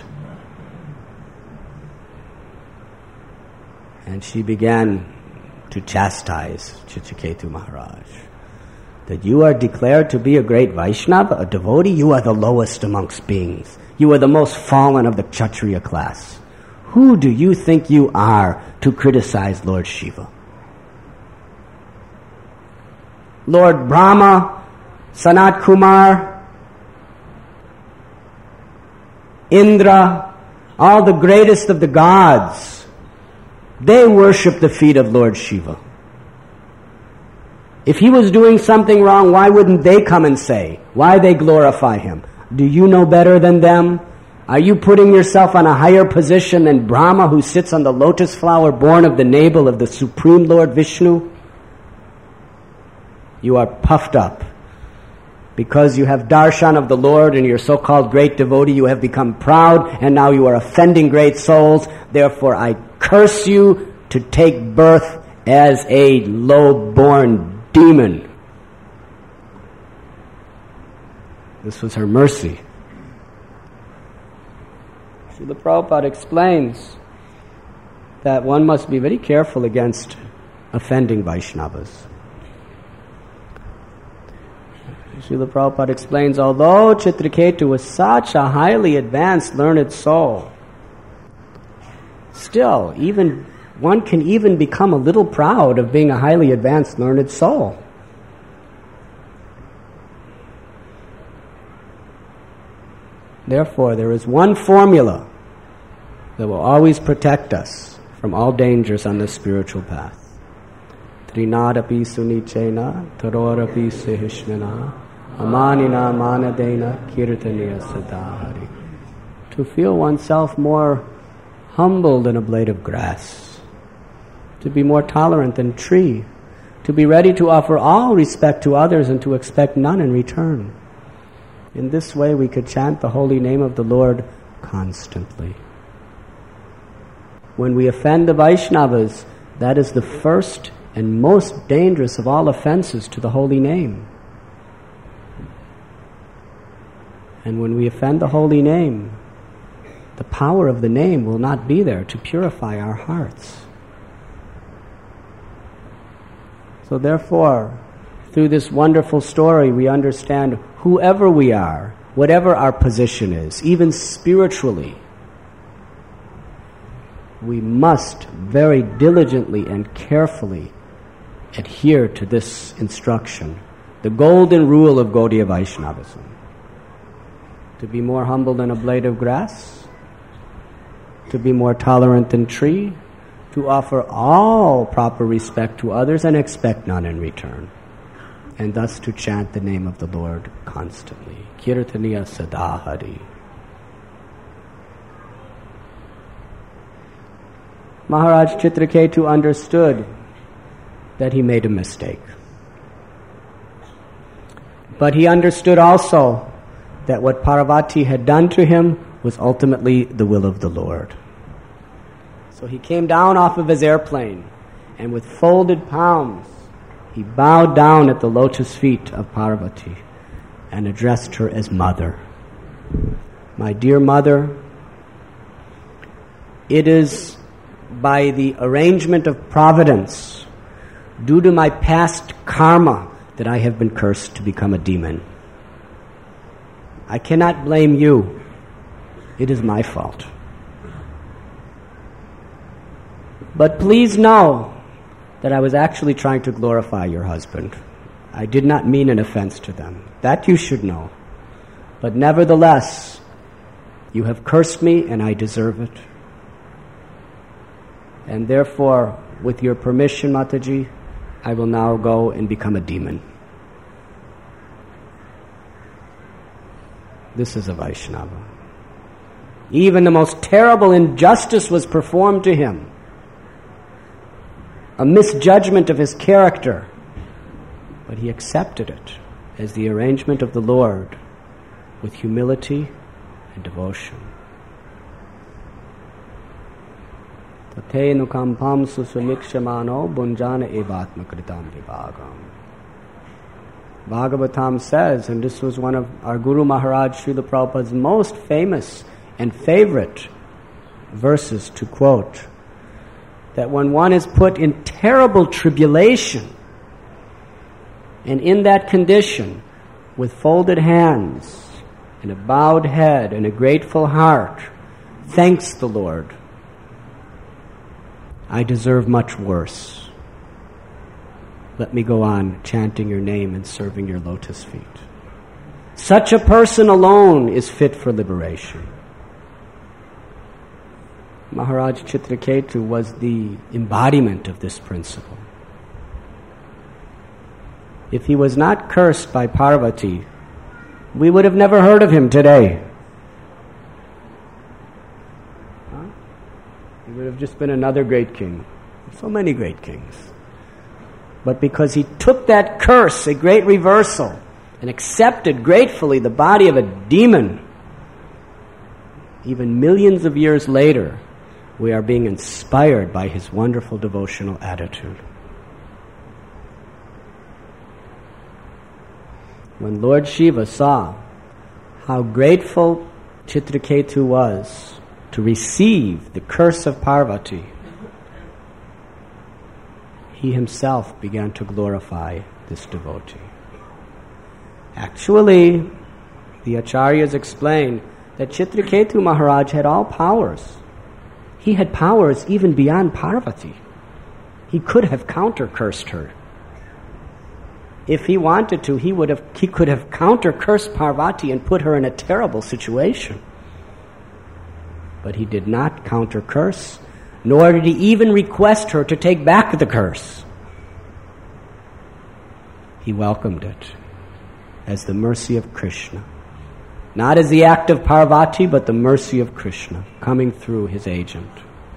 And she began to chastise Chitraketu Maharaj. That you are declared to be a great Vaishnava, a devotee, you are the lowest amongst beings. You are the most fallen of the Kshatriya class. Who do you think you are to criticize Lord Shiva? Lord Brahma, Sanat Kumar, Indra, all the greatest of the gods, they worship the feet of Lord Shiva. If he was doing something wrong, why wouldn't they come and say? Why they glorify him? Do you know better than them? Are you putting yourself on a higher position than Brahma, who sits on the lotus flower born of the navel of the Supreme Lord Vishnu? You are puffed up. Because you have darshan of the Lord and your so-called great devotee, you have become proud, and now you are offending great souls. Therefore, I curse you to take birth as a low-born demon. This was her mercy. Srila Prabhupada explains that one must be very careful against offending Vaishnavas. Srila Prabhupada explains, although Chitraketu was such a highly advanced, learned soul, still, even one can even become a little proud of being a highly advanced, learned soul. Therefore, there is one formula that will always protect us from all dangers on the spiritual path. Trinadapi sunichena, tarorapi sehishmana, amanina manadena, kirtaniya sadahari. To feel oneself more humble than a blade of grass, to be more tolerant than a tree, to be ready to offer all respect to others and to expect none in return. In this way we could chant the holy name of the Lord constantly. When we offend the Vaishnavas, that is the first and most dangerous of all offenses to the holy name. And when we offend the holy name, the power of the name will not be there to purify our hearts. So therefore, through this wonderful story, we understand whoever we are, whatever our position is, even spiritually, we must very diligently and carefully adhere to this instruction, the golden rule of Gaudiya Vaishnavism. To be more humble than a blade of grass, to be more tolerant than tree, to offer all proper respect to others and expect none in return, and thus to chant the name of the Lord constantly. Kirtaniya sadahari. Maharaj Chitraketu understood that he made a mistake. But he understood also that what Parvati had done to him was ultimately the will of the Lord. So he came down off of his airplane, and with folded palms, he bowed down at the lotus feet of Parvati and addressed her as mother. My dear mother, it is by the arrangement of providence, due to my past karma, that I have been cursed to become a demon. I cannot blame you. It is my fault. But please know that I was actually trying to glorify your husband. I did not mean an offense to them. That you should know. But nevertheless, you have cursed me and I deserve it. And therefore, with your permission, Mataji, I will now go and become a demon. This is a Vaishnava. Even the most terrible injustice was performed to him, a misjudgment of his character, but he accepted it as the arrangement of the Lord with humility and devotion. Tatenu kampam susunikshamano bunjana evatma kritam vibhagam. Bhagavatam says, and this was one of our Guru Maharaj Srila Prabhupada's most famous and favorite verses to quote, that when one is put in terrible tribulation, and in that condition, with folded hands and a bowed head and a grateful heart, thanks the Lord. I deserve much worse. Let me go on chanting your name and serving your lotus feet. Such a person alone is fit for liberation. Maharaj Chitraketu was the embodiment of this principle. If he was not cursed by Parvati, we would have never heard of him today. Huh? He would have just been another great king. So many great kings. But because he took that curse, a great reversal, and accepted gratefully the body of a demon, even millions of years later, we are being inspired by his wonderful devotional attitude. When Lord Shiva saw how grateful Chitraketu was to receive the curse of Parvati, he himself began to glorify this devotee. Actually, the Acharyas explain that Chitraketu Maharaj had all powers. he had powers even beyond Parvati. He could have counter-cursed her. If he wanted to, he would have he could have counter-cursed Parvati and put her in a terrible situation. But he did not counter-curse, nor did he even request her to take back the curse. He welcomed it as the mercy of Krishna. Not as the act of Parvati, but the mercy of Krishna coming through his agent.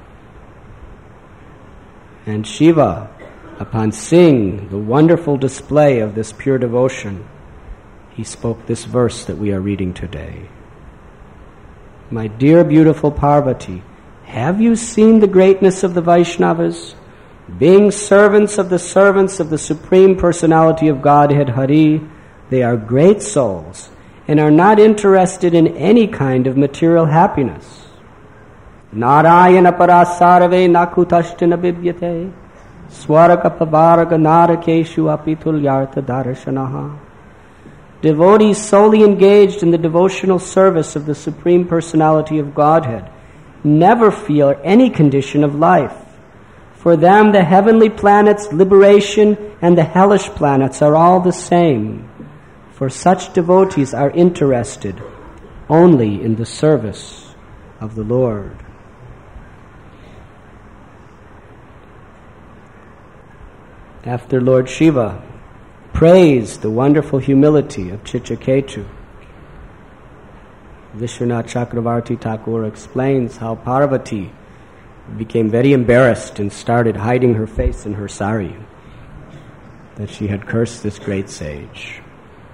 And Shiva, upon seeing the wonderful display of this pure devotion, he spoke this verse that we are reading today. My dear beautiful Parvati, have you seen the greatness of the Vaishnavas? Being servants of the servants of the Supreme Personality of Godhead, Hari, they are great souls and are not interested in any kind of material happiness. Narayana parasarave nakutashtina bibyate swaraka pavaraga narakeshu apitulyartha darashanaha. Devotees solely engaged in the devotional service of the Supreme Personality of Godhead never feel any condition of life. For them, the heavenly planets, liberation, and the hellish planets are all the same. For such devotees are interested only in the service of the Lord. After Lord Shiva praised the wonderful humility of Chitraketu, Vishwanath Chakravarti Thakur explains how Parvati became very embarrassed and started hiding her face in her sari, that she had cursed this great sage.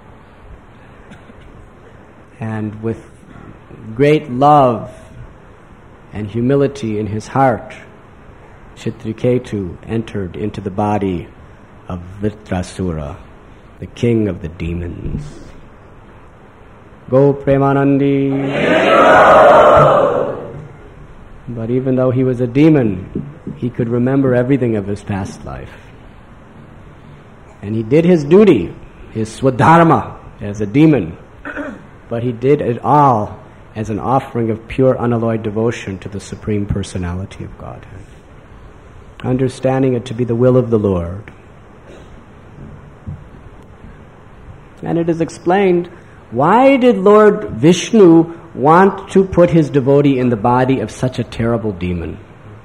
And with great love and humility in his heart, Chitraketu entered into the body of Vritrasura, the king of the demons. Go Premanandi! But even though he was a demon, he could remember everything of his past life. And he did his duty, his swadharma, as a demon. But he did it all as an offering of pure unalloyed devotion to the Supreme Personality of Godhead, understanding it to be the will of the Lord. And it is explained, why did Lord Vishnu want to put his devotee in the body of such a terrible demon?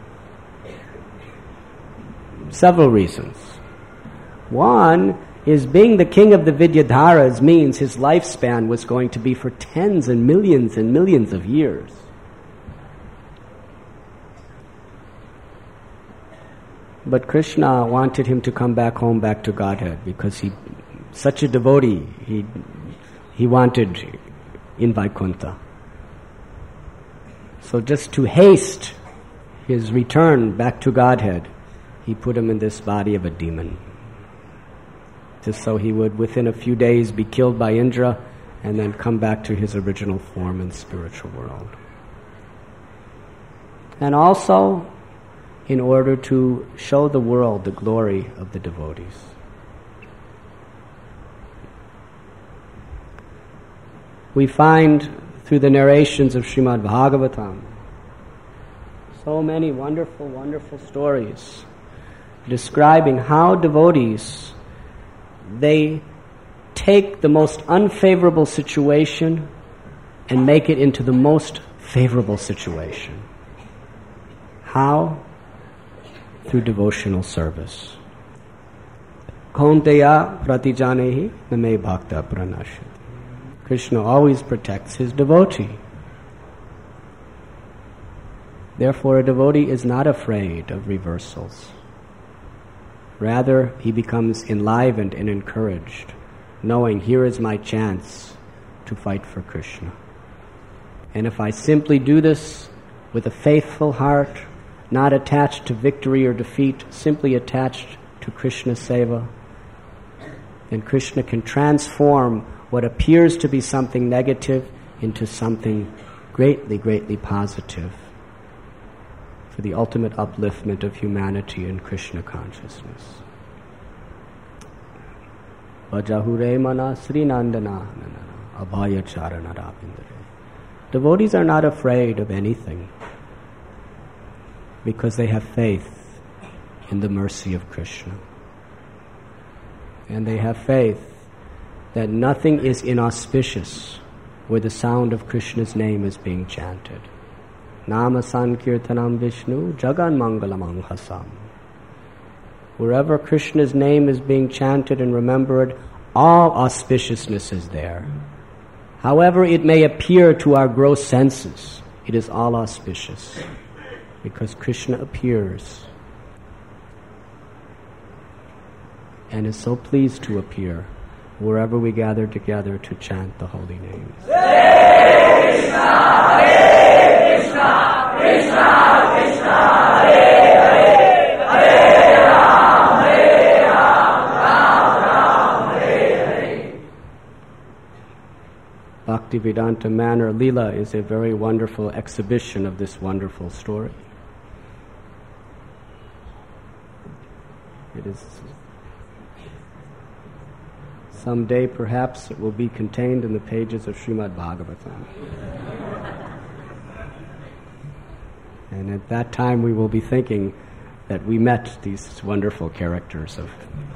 Several reasons. One is, being the king of the Vidyadharas means his lifespan was going to be for tens and millions and millions of years. But Krishna wanted him to come back home, back to Godhead, because he, such a devotee, he he wanted in Vaikuntha. So just to haste his return back to Godhead, he put him in this body of a demon, just so he would within a few days be killed by Indra and then come back to his original form in the spiritual world. And also in order to show the world the glory of the devotees. We find through the narrations of Srimad Bhagavatam so many wonderful, wonderful stories describing how devotees, they take the most unfavorable situation and make it into the most favorable situation. How? Through devotional service. Kaunteya pratijanehi name bhakta pranashati. Krishna always protects his devotee. Therefore, a devotee is not afraid of reversals. Rather, he becomes enlivened and encouraged, knowing here is my chance to fight for Krishna. And if I simply do this with a faithful heart, not attached to victory or defeat, simply attached to Krishna Seva, then Krishna can transform what appears to be something negative into something greatly, greatly positive for the ultimate upliftment of humanity in Krishna consciousness. Vajahure mana Sri Nandana Abhaya Charana Ravindra. Devotees are not afraid of anything. because they have faith in the mercy of Krishna. And they have faith that nothing is inauspicious where the sound of Krishna's name is being chanted. Nama Sankirtanam Vishnu Jagan Mangalam Hasam. Wherever Krishna's name is being chanted and remembered, all auspiciousness is there. However it may appear to our gross senses, it is all auspicious because Krishna appears and is so pleased to appear wherever we gather together to chant the holy names. Hare Krishna, Hare Krishna, Krishna Krishna, Hare Hare, Hare Ram, Hare Ram, Ram Ram, Hare Hare. Bhaktivedanta Manor Leela is a very wonderful exhibition of this wonderful story. It is someday perhaps it will be contained in the pages of Srimad Bhagavatam. And at that time we will be thinking that we met these wonderful characters of.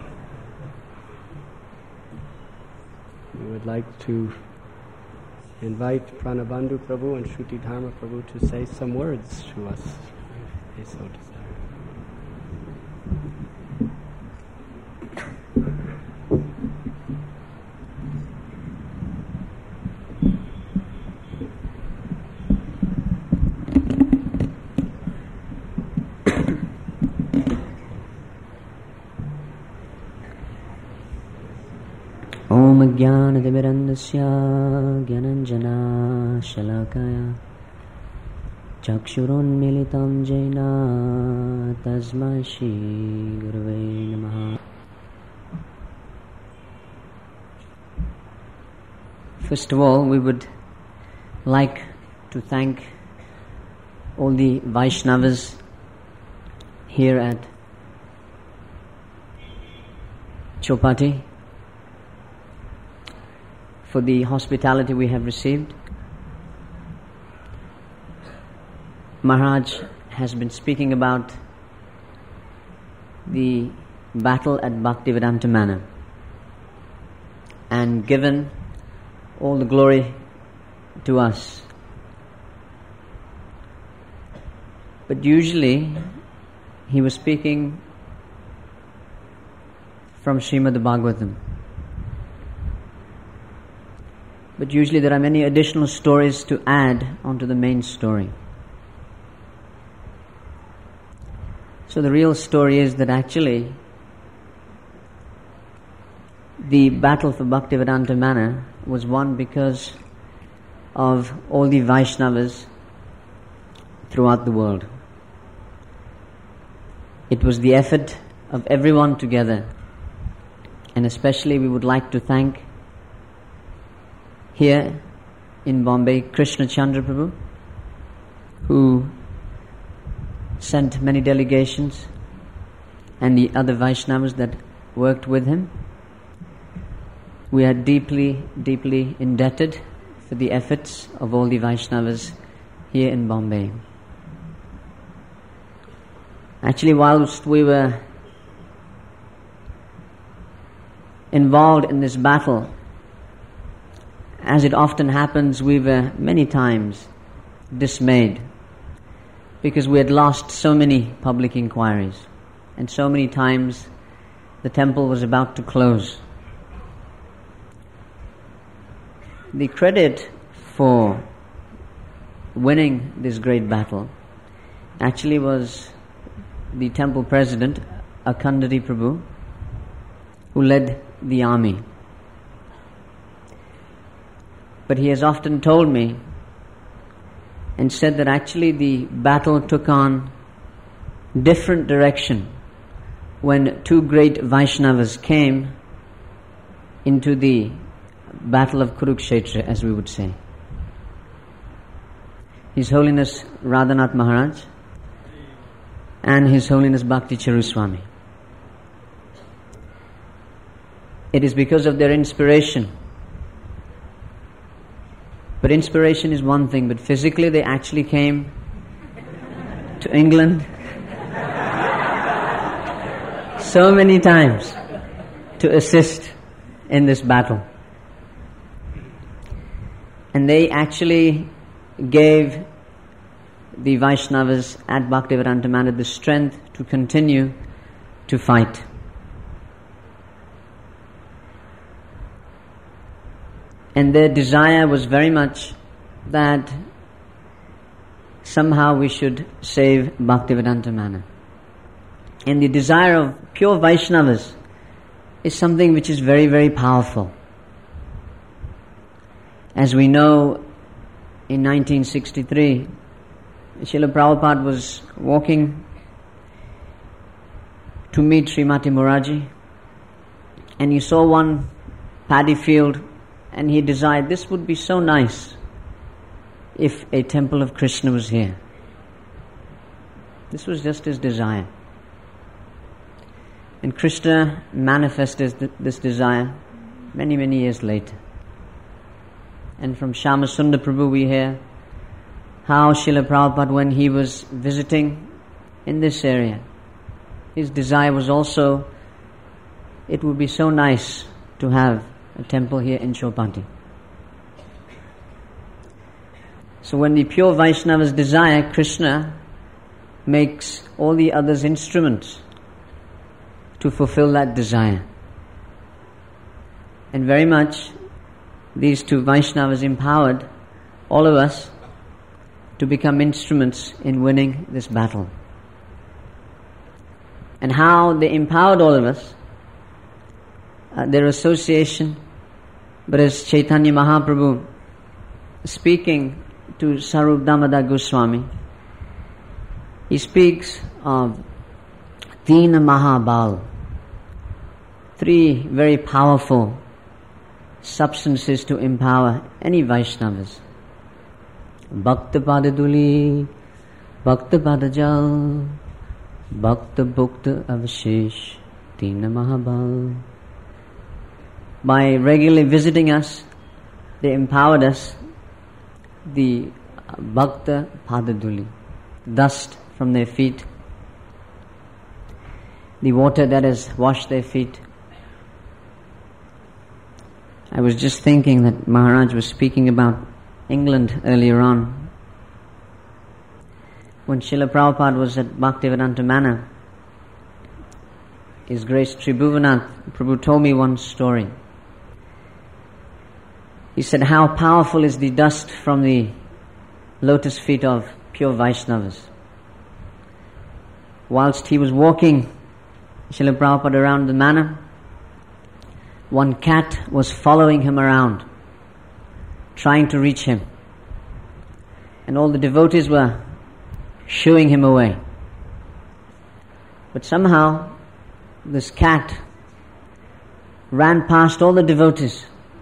We would like to invite Pranabandhu Prabhu and Shruti Dharma Prabhu to say some words to us, if they so desire. Om Jnanatimirandasya Jnananjana Shalakaya Chakshurunmilitam Jena Tasmai Shri Gurave Namaha. First of all, we would like to thank all the Vaishnavas here at Chopati for the hospitality we have received. Maharaj has been speaking about the battle at Bhaktivedanta Manor and given all the glory to us. But usually he was speaking from Srimad Bhagavatam. But usually there are many additional stories to add onto the main story. So the real story is that actually the battle for Bhaktivedanta Manor was won because of all the Vaishnavas throughout the world. It was the effort of everyone together, and especially we would like to thank here in Bombay Krishna Chandra Prabhu, who sent many delegations, and the other Vaishnavas that worked with him. We are deeply, deeply indebted for the efforts of all the Vaishnavas here in Bombay. Actually, whilst we were involved in this battle, as it often happens, we were many times dismayed because we had lost so many public inquiries, and so many times the temple was about to close. The credit for winning this great battle actually was the temple president, Akhandari Prabhu, who led the army. But he has often told me and said that actually the battle took on different direction when two great Vaishnavas came into the battle of Kurukshetra, as we would say. His Holiness Radhanath Maharaj and His Holiness Bhakti Charuswami. It is because of their inspiration. But inspiration is one thing, but physically they actually came to England so many times to assist in this battle. And they actually gave the Vaishnavas at Bhaktivedanta Manor the strength to continue to fight. And their desire was very much that somehow we should save Bhaktivedanta Manor. And the desire of pure Vaishnavas is something which is very, very powerful. As we know, in nineteen sixty-three, Srila Prabhupada was walking to meet Srimati Muraji, and he saw one paddy field, and he desired, this would be so nice if a temple of Krishna was here. This was just his desire. And Krishna manifested th- this desire many, many years later. And from Shama Sundar Prabhu we hear how Srila Prabhupada, when he was visiting in this area, his desire was also, it would be so nice to have a temple here in Chopati. So when the pure Vaishnavas desire, Krishna makes all the others instruments to fulfill that desire. And very much these two Vaishnavas empowered all of us to become instruments in winning this battle. And how they empowered all of us, uh, their association, but as Chaitanya Mahaprabhu speaking to Sarup Damodar Goswami, he speaks of Teen Mahabal, three very powerful substances to empower any Vaishnavas. Bhakta Padaduli, Bhakta Padajal, Bhakta Bhukta Avashesh, Tina Mahabal. By regularly visiting us, they empowered us, the Bhakta Padaduli, dust from their feet, the water that has washed their feet. I was just thinking that Maharaj was speaking about England earlier on. When Srila Prabhupada was at Bhaktivedanta Manor, His Grace Tribhuvanath Prabhu told me one story. He said how powerful is the dust from the lotus feet of pure Vaishnavas. Whilst he was walking Srila Prabhupada around the manor, one cat was following him around, trying to reach him. And all the devotees were shooing him away. But somehow, this cat ran past all the devotees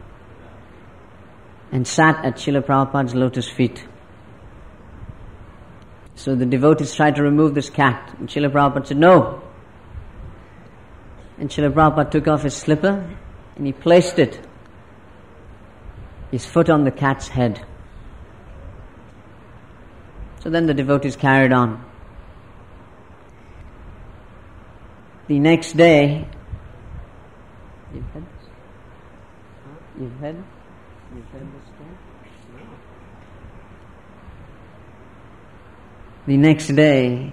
and sat at Srila Prabhupada's lotus feet. So the devotees tried to remove this cat, and Srila Prabhupada said, no. And Srila Prabhupada took off his slipper, and he placed it, his foot on the cat's head. So then the devotees carried on. The next day, you've heard this? You've heard? You've heard this story? The next day,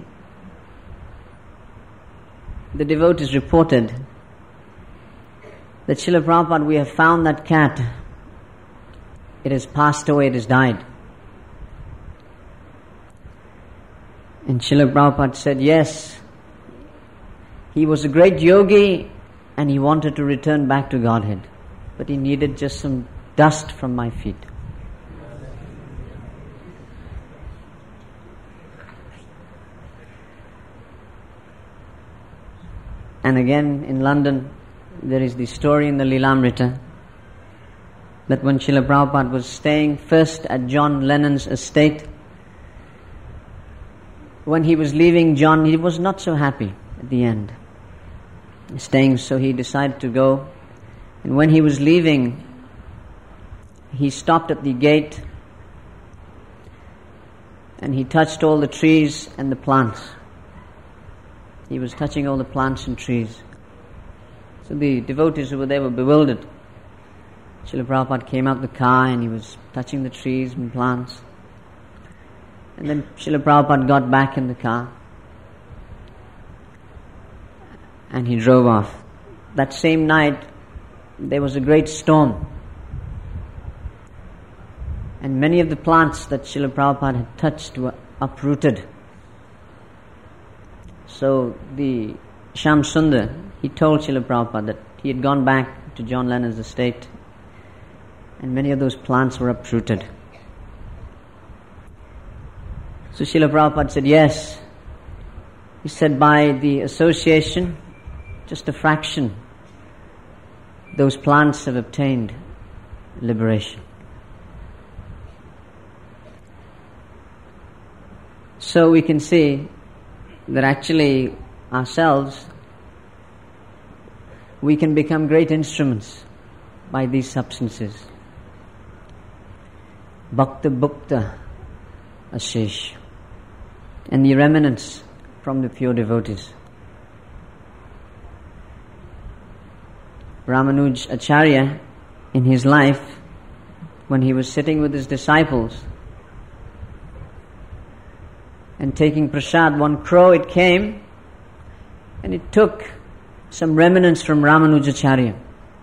the devotees reported that Srila Prabhupada, we have found that cat. It has passed away, it has died. And Srila Prabhupada said, yes, he was a great yogi and he wanted to return back to Godhead, but he needed just some dust from my feet. And again in London, there is the story in the Lilamrita that when Srila Prabhupada was staying first at John Lennon's estate, when he was leaving John, he was not so happy at the end. Staying, so he decided to go. And when he was leaving, he stopped at the gate and he touched all the trees and the plants. he was touching all the plants and trees. So the devotees who were there were bewildered. Srila Prabhupada came out the car and he was touching the trees and plants. And then Srila Prabhupada got back in the car and he drove off. That same night there was a great storm. And many of the plants that Srila Prabhupada had touched were uprooted. So the Shyam Sundar, he told Srila Prabhupada that he had gone back to John Lennon's estate and many of those plants were uprooted. So Srila Prabhupada said, yes. He said, by the association, just a fraction, those plants have obtained liberation. So we can see that actually ourselves, we can become great instruments by these substances. Bhakta Bhukta Ashish, and the remnants from the pure devotees. Ramanuj Acharya, in his life, when he was sitting with his disciples and taking prasad, one crow it came and it took some remnants from Ramanuj Acharya.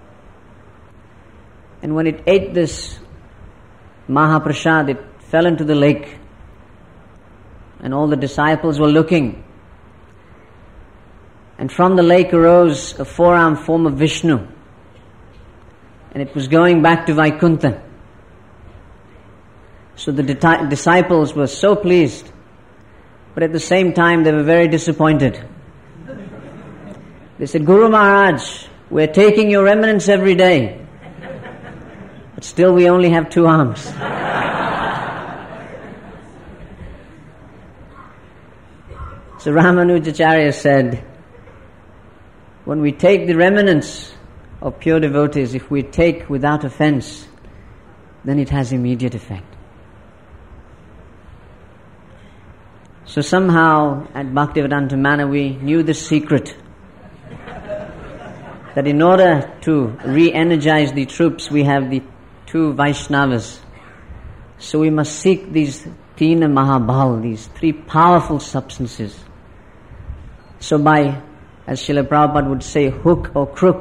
And when it ate this Mahaprasad, it fell into the lake. And all the disciples were looking. And from the lake arose a four-armed form of Vishnu. And it was going back to Vaikuntha. So the di- disciples were so pleased. But at the same time they were very disappointed. They said, Guru Maharaj, we're taking your remnants every day. But still we only have two arms. So Ramanujacharya said, when we take the remnants of pure devotees, if we take without offense, then it has immediate effect. So somehow at Bhaktivedanta Manor we knew the secret, that in order to re-energize the troops we have the two Vaishnavas. So we must seek these Tina Mahabal, these three powerful substances. So by, as Srila Prabhupada would say, hook or crook,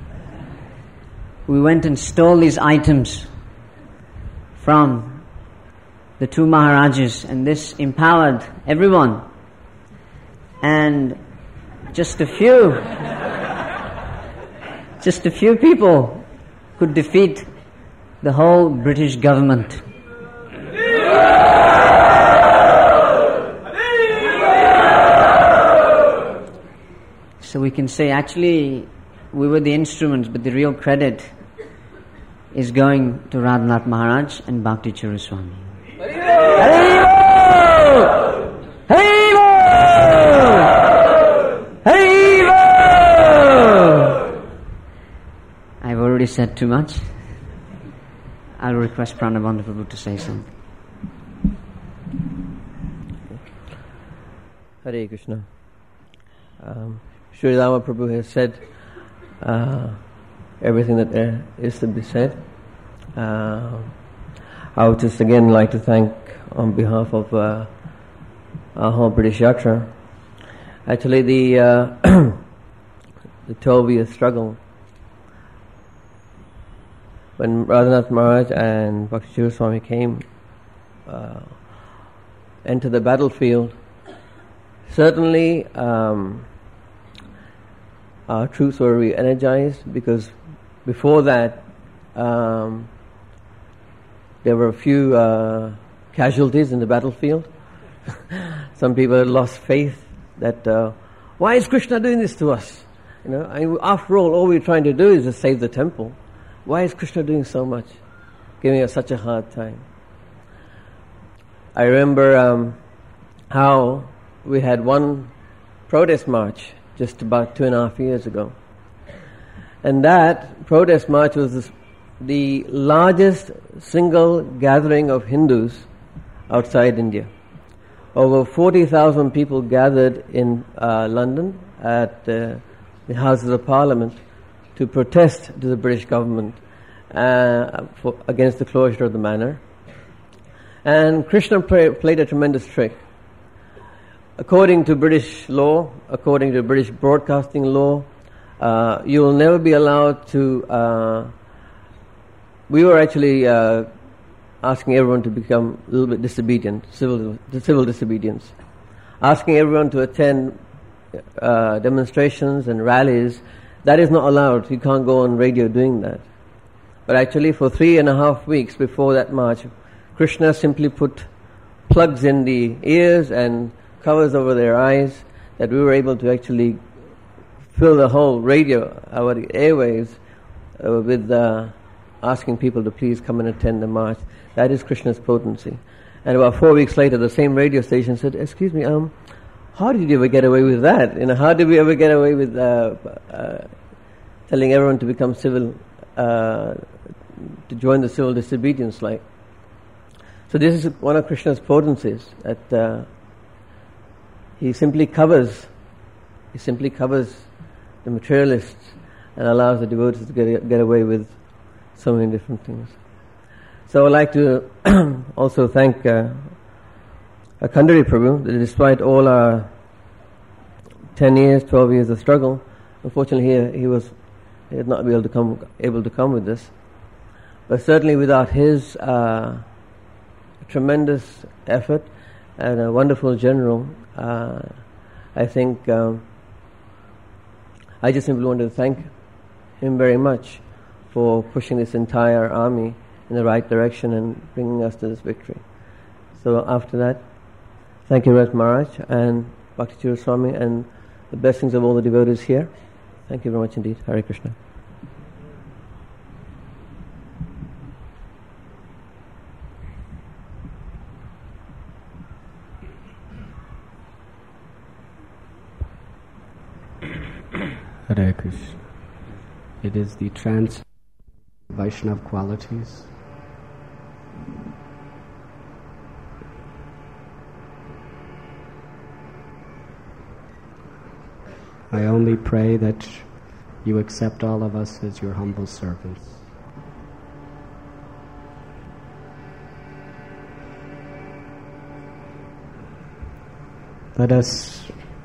we went and stole these items from the two Maharajas, and this empowered everyone. And just a few, just a few people could defeat the whole British government. So we can say actually we were the instruments, but the real credit is going to Radhanath Maharaj and Bhakti Churu Swami. Haribo! Haribo! Haribo! I've already said too much. I'll request Pranabandha Prabhu to say something. Hare Krishna. Um, Sri Rama Prabhu has said uh, everything that there is to be said. Uh, I would just again like to thank on behalf of uh, our whole British Yatra. Actually, the uh, the twelve-year struggle, when Radhanath Maharaj and Bhakti Churu Swami came uh, into the battlefield, certainly um, our troops were re-energized, because before that um, there were a few uh, casualties in the battlefield. Some people had lost faith that uh, why is Krishna doing this to us? You know, I, after all, all we're trying to do is to save the temple. Why is Krishna doing so much, giving us such a hard time? I remember um, how we had one protest march just about two and a half years ago. And that protest march was this, the largest single gathering of Hindus outside India. over forty thousand people gathered in uh, London at uh, the Houses of Parliament to protest to the British government uh, for, against the closure of the manor. And Krishna play, played a tremendous trick. According to British law, according to British broadcasting law, uh, you will never be allowed to... Uh, we were actually uh, asking everyone to become a little bit disobedient, civil, civil disobedience. Asking everyone to attend uh, demonstrations and rallies. That is not allowed. You can't go on radio doing that. But actually for three and a half weeks before that march, Krishna simply put plugs in the ears and covers over their eyes, that we were able to actually fill the whole radio, our airwaves, uh, with uh, asking people to please come and attend the march. That is Krishna's potency. And about four weeks later, the same radio station said, excuse me, um, how did you ever get away with that? You know, how did we ever get away with uh, uh, telling everyone to become civil, uh, to join the civil disobedience like? So this is one of Krishna's potencies, that uh, he simply covers, he simply covers the materialists and allows the devotees to get, get away with so many different things. So I'd like to also thank uh, Khandari Prabhu, that despite all our ten years, twelve years of struggle, unfortunately he, he was he had not been able to come able to come with this. But certainly without his uh, tremendous effort and a wonderful general, uh, I think um, I just simply want to thank him very much for pushing this entire army in the right direction and bringing us to this victory. So after that, thank you, Raj Maharaj and Bhakti Chira Swami, and the blessings of all the devotees here. Thank you very much indeed. Hare Krishna. Hare Krishna. It is the trans Vaishnav qualities. I only pray that you accept all of us as your humble servants. Let us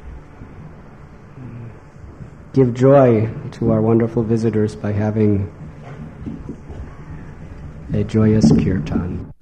give joy to our wonderful visitors by having a joyous kirtan.